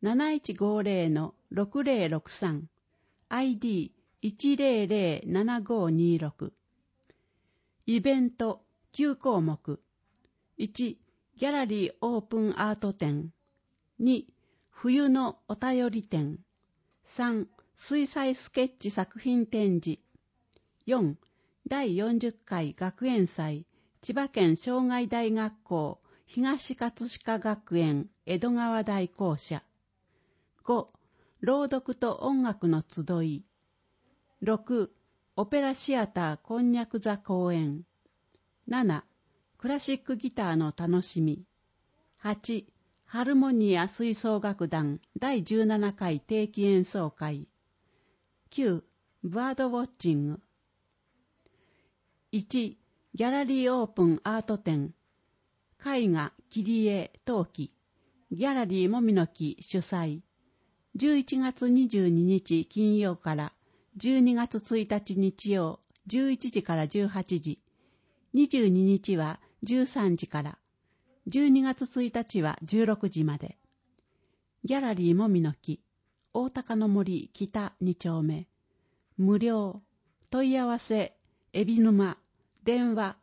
Speaker 9: 7150-6063。ID1007526。イベント9項目。1、ギャラリーオープンアート展。2、冬のお便り展。3、水彩スケッチ作品展示。4、第40回学園祭、千葉県障害大学校東葛飾学園江戸川大校舎。5、朗読と音楽の集い。6、オペラシアターこんにゃく座公演。7、クラシックギターの楽しみ。8、ハルモニア吹奏楽団第17回定期演奏会。9、バードウォッチング。1、ギャラリーオープンアート展。絵画、切り絵、陶器。ギャラリーもみの木主催。11月22日金曜から12月1日日曜11時から18時。22日は13時から。12月1日は16時まで。ギャラリーもみの木、大高の森北2丁目。無料。問い合わせ、海老沼。電話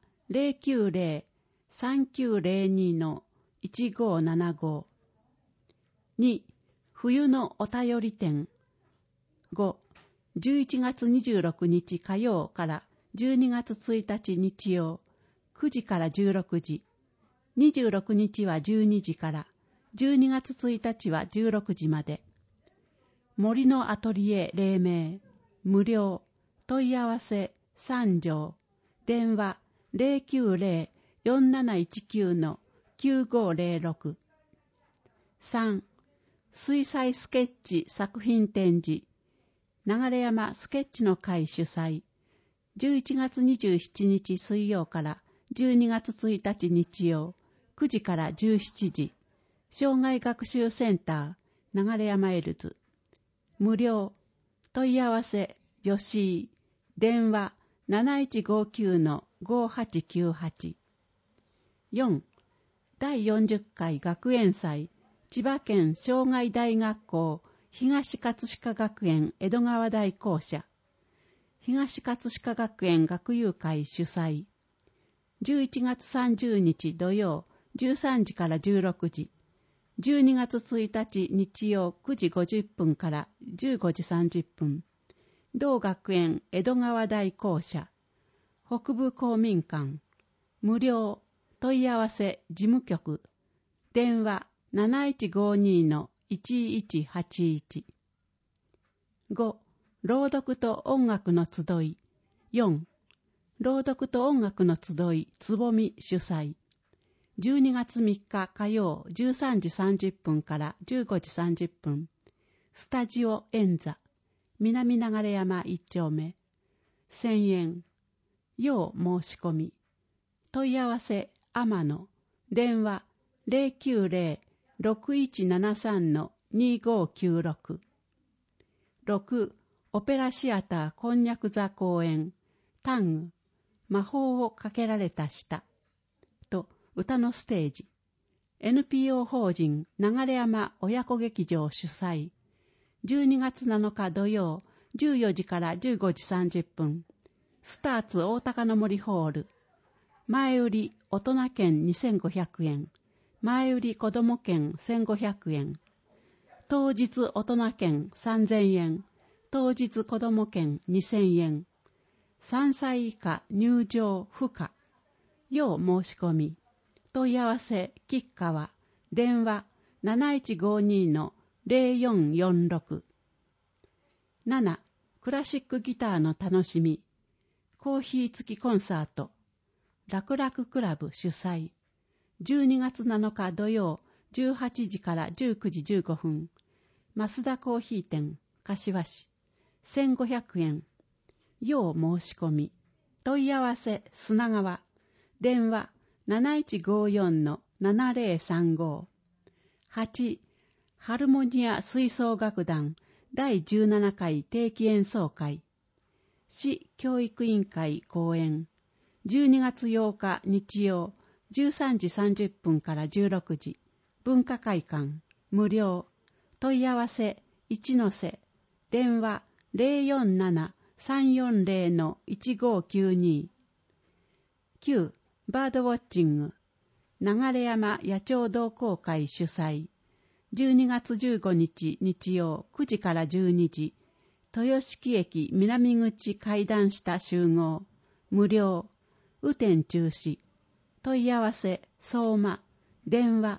Speaker 9: 090-3902-1575。2、冬のお便り展。5、11月26日火曜から12月1日日曜9時から16時。26日は12時から12月1日は16時まで。森のアトリエ黎明。無料。問い合わせ3条。電話 090-4719-9506。3、水彩スケッチ作品展示。流山スケッチの会主催。11月27日水曜から12月1日日曜9時から17時。障害学習センター流山エルズ。無料。問い合わせ吉井。電話7159-5898。4、第40回学園祭、千葉県障害大学校東葛飾学園江戸川大校舎。東葛飾学園学友会主催。11月30日土曜13時から16時。12月1日日曜9時50分から15時30分。同学園江戸川大校舎。北部公民館。無料。問い合わせ事務局。電話 7152-1181。5、朗読と音楽の集い。4、朗読と音楽の集いつぼみ主催。12月3日火曜13時30分から15時30分。スタジオ演座。 南流山1丁目、1000円。要申し込み。問い合わせ天野。電話090-6173-2596。6. オペラシアターこんにゃく座公演。タング。魔法をかけられた舌。と歌のステージ。NPO 法人流山親子劇場主催。12月7日土曜14時から15時30分。スターツ大高の森ホール。前売り大人券2500円。前売り子供券1500円。当日大人券3000円。当日子供券2000円。3歳以下入場不可。要申し込み。問い合わせ吉川。電話7152-0446。7. クラシックギターの楽しみ。コーヒー付きコンサート。楽々クラブ主催。12月7日土曜18時から19時15分。増田コーヒー店柏市。1500円。要申し込み。問い合わせ砂川。電話7154-7035。8. ハルモニア吹奏楽団第17回定期演奏会。市教育委員会講演。12月8日日曜13時30分から16時。文化会館。無料。問い合わせ一ノ瀬。電話047-340-1592。9. バードウォッチング。流山野鳥同好会主催。12月15日日曜9時から12時。豊敷駅南口階段下集合。無料。雨天中止。問い合わせ相馬。電話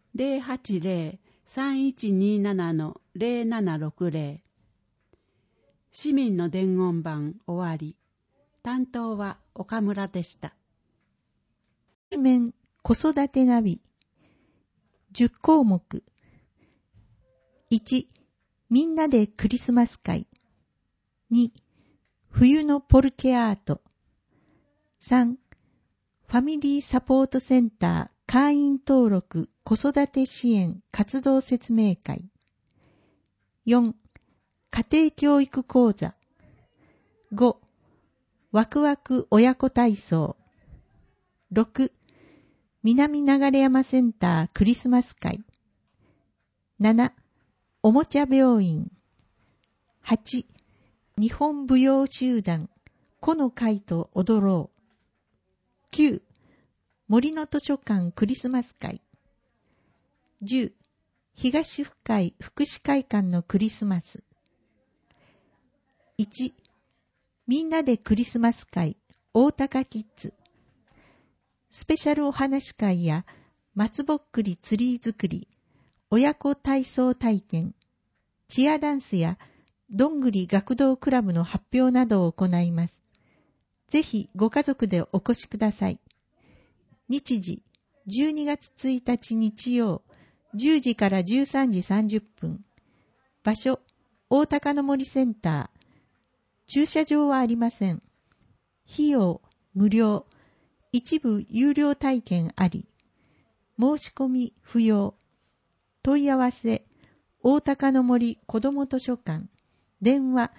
Speaker 9: 080-3127-0760。市民の伝言板終わり。担当は岡村でした。
Speaker 10: 面子育てナビ10項目。1. みんなでクリスマス会。2. 冬のポルケアート。3. ファミリーサポートセンター会員登録子育て支援活動説明会。4. 家庭教育講座。5. ワクワク親子体操。6. 南流山センタークリスマス会。7. おもちゃ病院。8. 日本舞踊集団この会と踊ろう。9. 森の図書館クリスマス会。10. 東府会福祉会館のクリスマス。1. みんなでクリスマス会大高キッズ。スペシャルお話会や松ぼっくりツリー作り、親子体操体験、チアダンスやどんぐり学童クラブの発表などを行います。ぜひご家族でお越しください。日時12月1日日曜10時から13時30分。場所大高の森センター。駐車場はありません。費用無料。一部有料体験あり。申し込み不要。問い合わせ大高の森子ども図書館。電話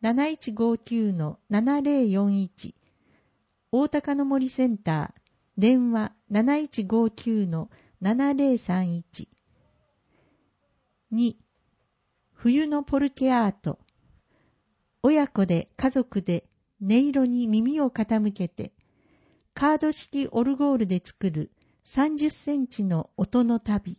Speaker 10: 7159-7041。大高の森センター。電話7159-7031。2. 冬のポルケアート。親子で家族で音色に耳を傾けて、カード式オルゴールで作る30センチの音の旅。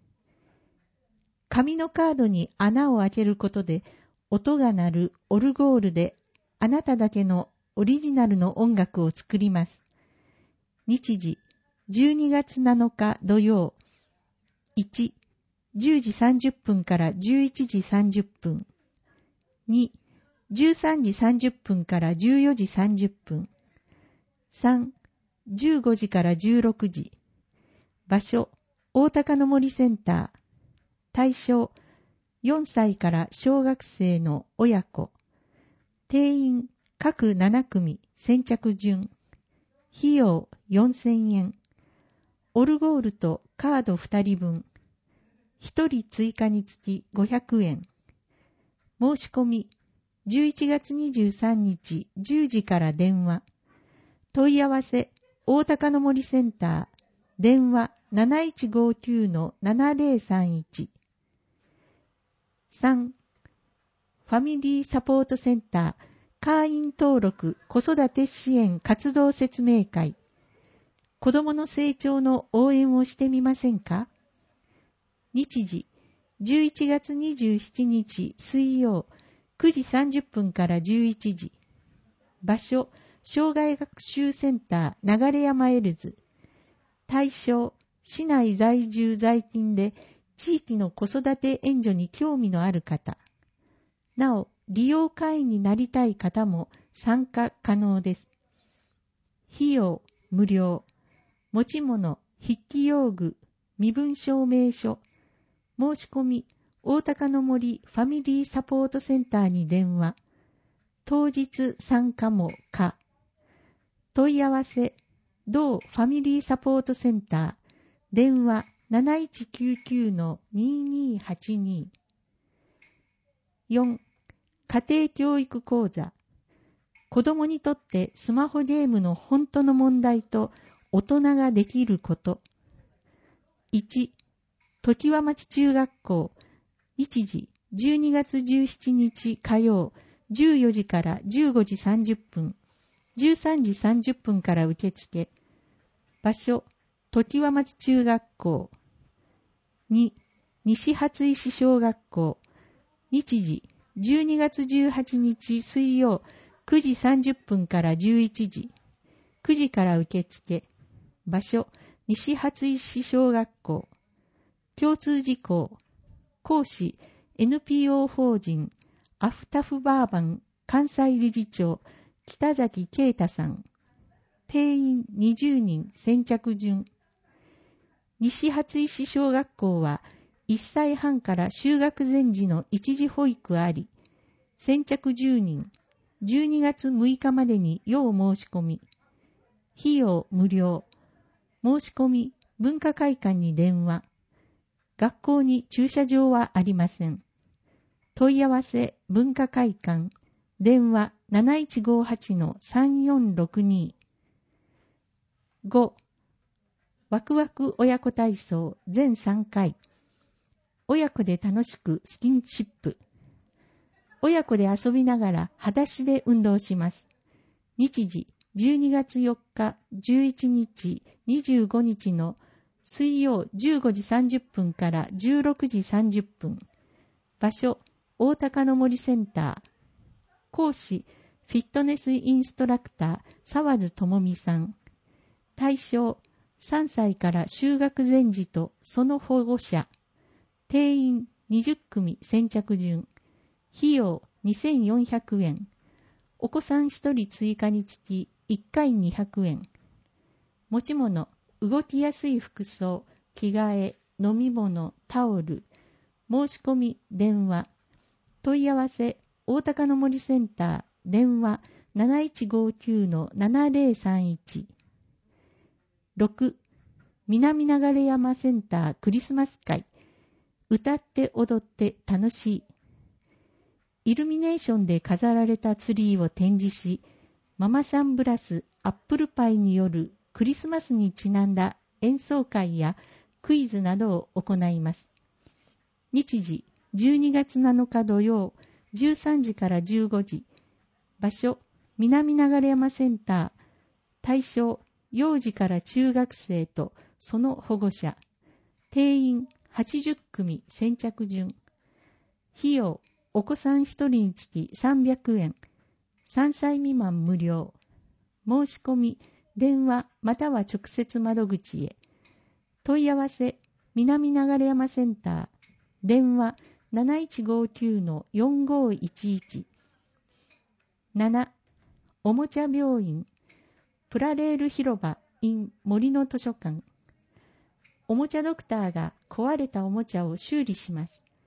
Speaker 10: 紙のカードに穴を開けることで音が鳴るオルゴールであなただけのオリジナルの音楽を作ります。日時12月7日土曜。1. 10時30分から11時30分。2. 13時30分から14時30分。3. 15時から16時。場所、大高の森センター。対象、 4歳から小学生の親子、定員各7組先着順、費用4000円、オルゴールとカード2人分、1人追加につき500円。申し込み、11月23日10時から電話。問い合わせ、大高の森センター、電話 7159-7031。3. ファミリーサポートセンター、会員登録子育て支援活動説明会。子どもの成長の応援をしてみませんか？日時、11月27日水曜、9時30分から11時。場所、障害学習センター流山エルズ。対象、市内在住在勤で地域の子育て援助に興味のある方。なお、利用会員になりたい方も参加可能です。費用、無料。持ち物、筆記用具、身分証明書。申し込み、大高の森ファミリーサポートセンターに電話。当日参加も可。問い合わせ、同ファミリーサポートセンター、電話 7199-2282。4. 家庭教育講座。子供にとってスマホゲームの本当の問題と大人ができること。1. 常盤町中学校。日時、12月17日火曜、14時から15時30分、13時30分から受付。場所、常盤町中学校。2. 西初石小学校。日時、12月18日水曜、9時30分から11時、9時から受付。場所、西初石小学校。共通事項。講師、NPO 法人、アフタフバーバン関西理事長、北崎啓太さん。定員20人先着順。西初石小学校は、1歳半から就学前時の一時保育あり、先着10人、12月6日までに要申し込み。費用無料。申し込み、文化会館に電話。学校に駐車場はありません。問い合わせ、文化会館。電話 7158-3462。5. ワクワク親子体操全3回。親子で楽しくスキンシップ。親子で遊びながら裸足で運動します。日時、12月4日、11日、25日の水曜15時30分から16時30分。場所、大高の森センター。講師、フィットネスインストラクター、沢津智美さん。対象、3歳から就学前時とその保護者。定員20組先着順。費用2400円。お子さん1人追加につき1回200円。持ち物、動きやすい服装、着替え、飲み物、タオル。申し込み、電話。問い合わせ、大高の森センター、電話 7159-7031。6. 南流山センタークリスマス会。歌って踊って楽しい。イルミネーションで飾られたツリーを展示し、ママさんブラスアップルパイによるクリスマスにちなんだ演奏会やクイズなどを行います。日時、12月7日土曜、13時から15時。場所、南流山センター。対象、幼児から中学生とその保護者。定員80組先着順。費用、お子さん1人につき300円。3歳未満無料。申し込み、電話または直接窓口へ。問い合わせ、南流山センター。電話 7159-4511。7. おもちゃ病院。プラレール広場 in 森の図書館。おもちゃドクターが壊れたおもちゃを修理します。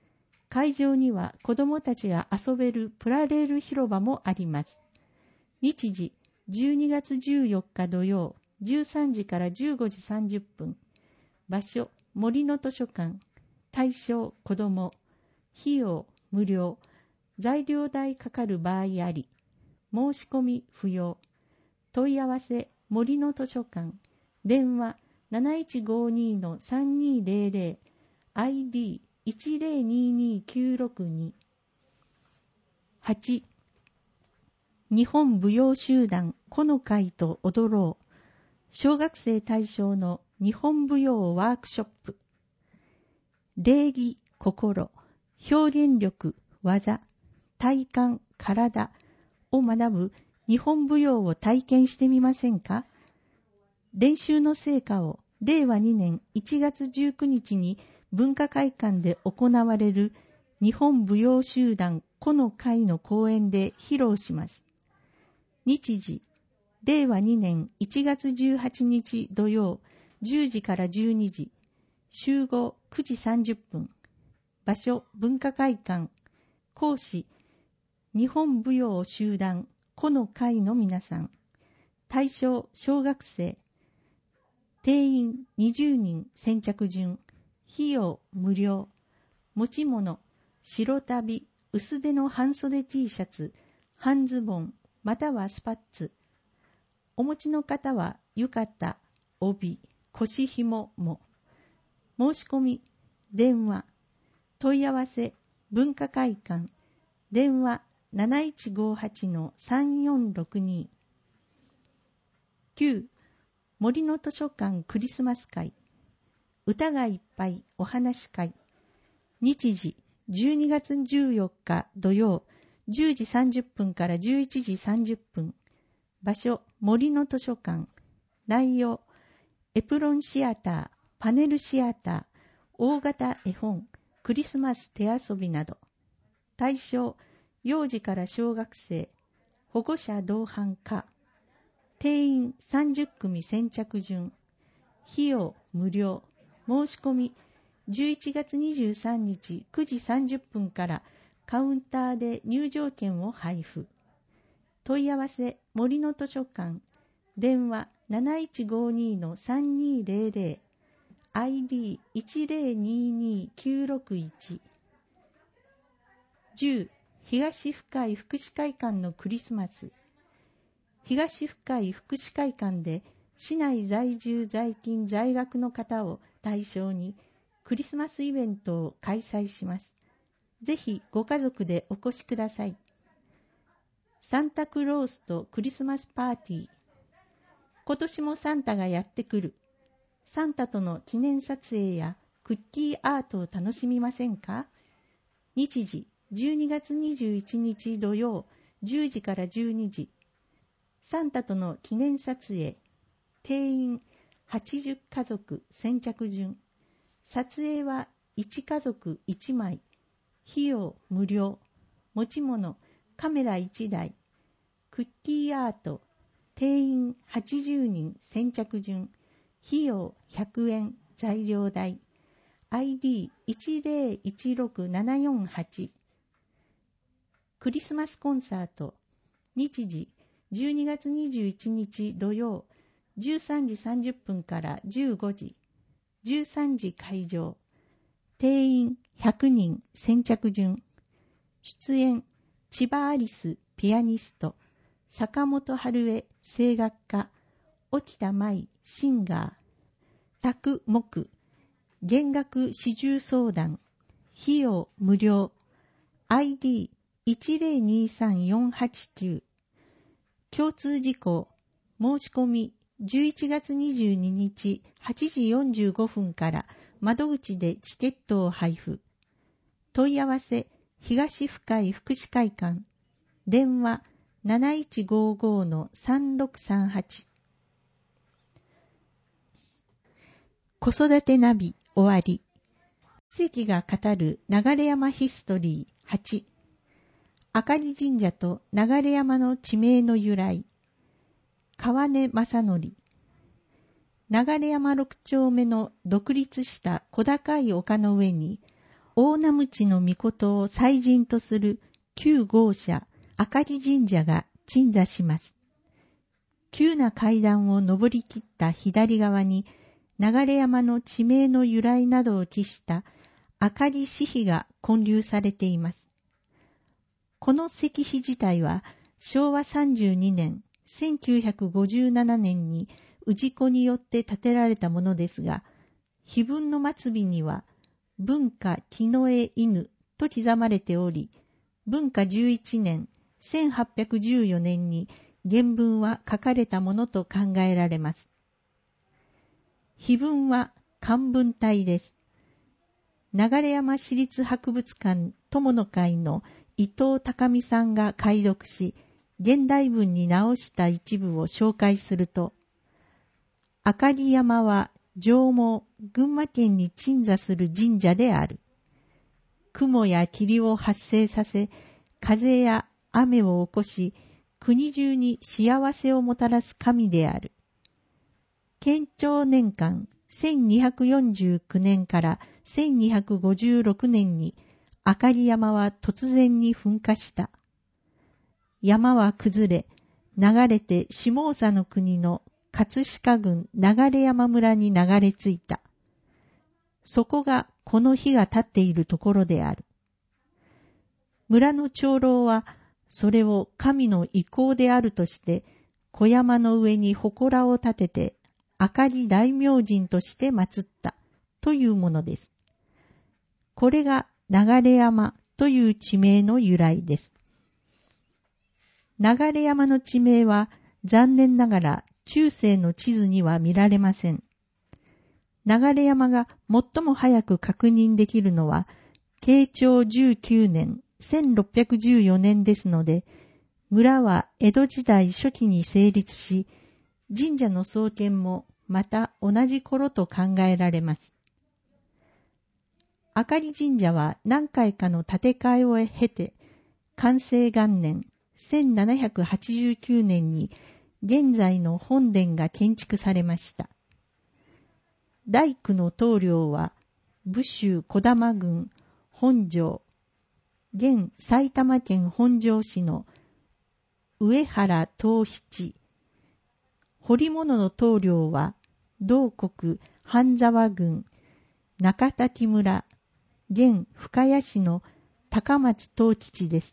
Speaker 10: 会場には子どもたちが遊べるプラレール広場もあります。日時、12月14日土曜、13時から15時30分。場所、森の図書館。対象、子ども。費用、無料。材料代かかる場合あり。申し込み不要。問い合わせ、森の図書館。電話、7152-3200。ID、1022962。8. 日本舞踊集団この会と踊ろう。小学生対象の日本舞踊ワークショップ。礼儀、心、表現力、技、体感、体を学ぶ日本舞踊を体験してみませんか？練習の成果を令和2年1月19日に文化会館で行われる日本舞踊集団この会の公演で披露します。日時、令和2年1月18日土曜10時から12時、集合9時30分。場所、文化会館。講師、日本舞踊集団この会の皆さん。対象、小学生。定員20人先着順。費用無料。持ち物、白旅、薄手の半袖 T シャツ、半ズボン、またはスパッツ。お持ちの方は浴衣、帯、腰紐も。申し込み、電話、問い合わせ、文化会館、電話 7158-3462。9. 森の図書館クリスマス会。歌がいっぱいお話会。日時、12月14日土曜、10時30分から11時30分。場所、森の図書館。内容、エプロンシアター、パネルシアター、大型絵本、クリスマス手遊びなど。対象、幼児から小学生、保護者同伴可。定員30組先着順。費用無料。申し込み、11月23日9時30分からカウンターで入場券を配布。問い合わせ、森の図書館。電話 7152-3200。ID 1022961。10. 東深い福祉会館のクリスマス。東深い福祉会館で市内在住在勤在学の方を対象にクリスマスイベントを開催します。ぜひご家族でお越しください。サンタクロースとクリスマスパーティー。今年もサンタがやってくる。サンタとの記念撮影やクッキーアートを楽しみませんか？日時、12月21日土曜、10時から12時。サンタとの記念撮影。定員80家族先着順。撮影は1家族1枚。費用無料。持ち物、カメラ1台。クッキーアート。定員80人先着順。費用100円。材料代。ID 1016748。クリスマスコンサート。日時、12月21日土曜、13時30分から15時。13時会場。定員100人先着順。出演、千葉アリスピアニスト、坂本春江声楽家、沖田舞シンガー、作木、弦楽四重相談。費用無料。ID 1023489。共通事項。申し込み11月22日8時45分から窓口でチケットを配布。問い合わせ、東深い福祉会館。電話 7155-3638。子育てナビ終わり。奇跡が語る流山ヒストリー8。あかり神社と流山の地名の由来。川根正則。流山6丁目の独立した小高い丘の上に、 大名鞭の命を祭神とする旧豪社明かり神社が鎮座します。急な階段を登り切った左側に流山の地名の由来などを記した明かり石碑が建立されています。この石碑自体は昭和32年、1957年に氏子によって建てられたものですが、碑文の末尾には文化木の絵犬と刻まれており、文化11年、1814年に原文は書かれたものと考えられます。碑文は漢文体です。流山市立博物館友の会の伊藤高美さんが解読し、現代文に直した一部を紹介すると、明かり山は上毛、群馬県に鎮座する神社である。雲や霧を発生させ、風や雨を起こし、国中に幸せをもたらす神である。建長年間1249年から1256年に明かり山は突然に噴火した。山は崩れ、流れて下総の国の葛飾郡流山村に流れ着いた。そこがこの火が立っているところである。村の長老はそれを神の意向であるとして、小山の上に祠を建てて、明かり大明神として祀ったというものです。これが流山という地名の由来です。流山の地名は残念ながら中世の地図には見られません。流山が最も早く確認できるのは、慶長19年、1614年ですので、村は江戸時代初期に成立し、神社の創建もまた同じ頃と考えられます。明かり神社は何回かの建て替えを経て、寛政元年1789年に現在の本殿が建築されました。大工の棟梁は武州児玉郡本庄、現埼玉県本庄市の上原東七、彫物の棟梁は同国半沢郡中滝村、現深谷市の高松東吉です。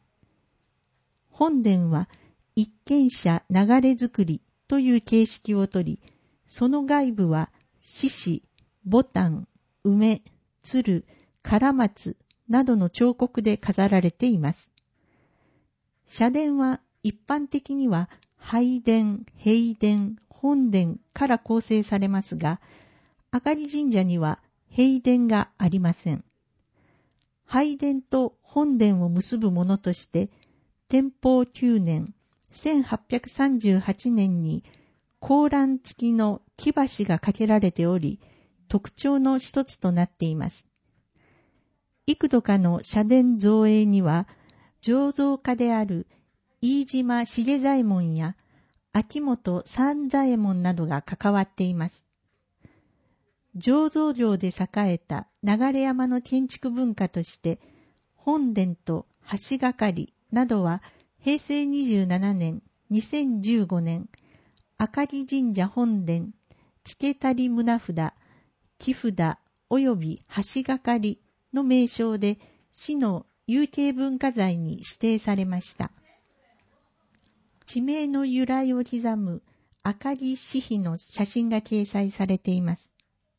Speaker 10: 本殿は一軒舎流れ造りという形式をとり、その外部は獅子、牡丹、梅、鶴、唐松などの彫刻で飾られています。社殿は一般的には拝殿、幣殿、本殿から構成されますが、明かり神社には幣殿がありません。拝殿と本殿を結ぶものとして、天保9年、1838年に高欄付きの木橋が架けられており、特徴の一つとなっています。幾度かの社殿造営には、醸造家である飯島重左衛門や秋元三左衛門などが関わっています。醸造業で栄えた流山の建築文化として、本殿と橋がかりなどは平成27年、2015年、明かり神社本殿、付け足り棟札、木札及び橋がかりの名称で市の有形文化財に指定されました。地名の由来を刻む明かり石碑の写真が掲載されています。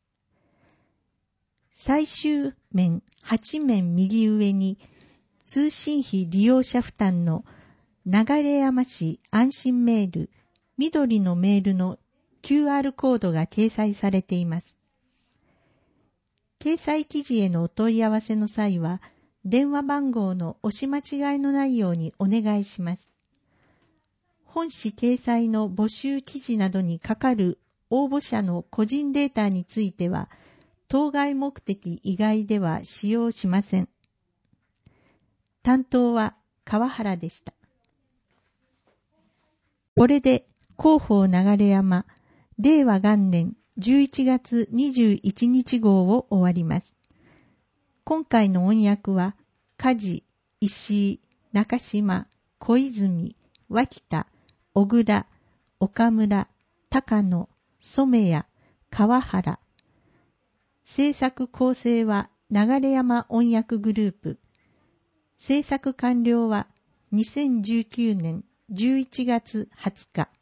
Speaker 10: 最終面8面右上に通信費利用者負担の流山市安心メール、緑のメールの QR コードが掲載されています。掲載記事へのお問い合わせの際は、電話番号の押し間違いのないようにお願いします。本誌掲載の募集記事などにかかる応募者の個人データについては、当該目的以外では使用しません。担当は川原でした。これで広報流山令和元年11月21日号を終わります。 今回の音訳は、梶、石井、中島、小泉、脇田、小倉、岡村、高野、染谷、川原。制作構成は流山音訳グループ。制作完了は2019年11月20日。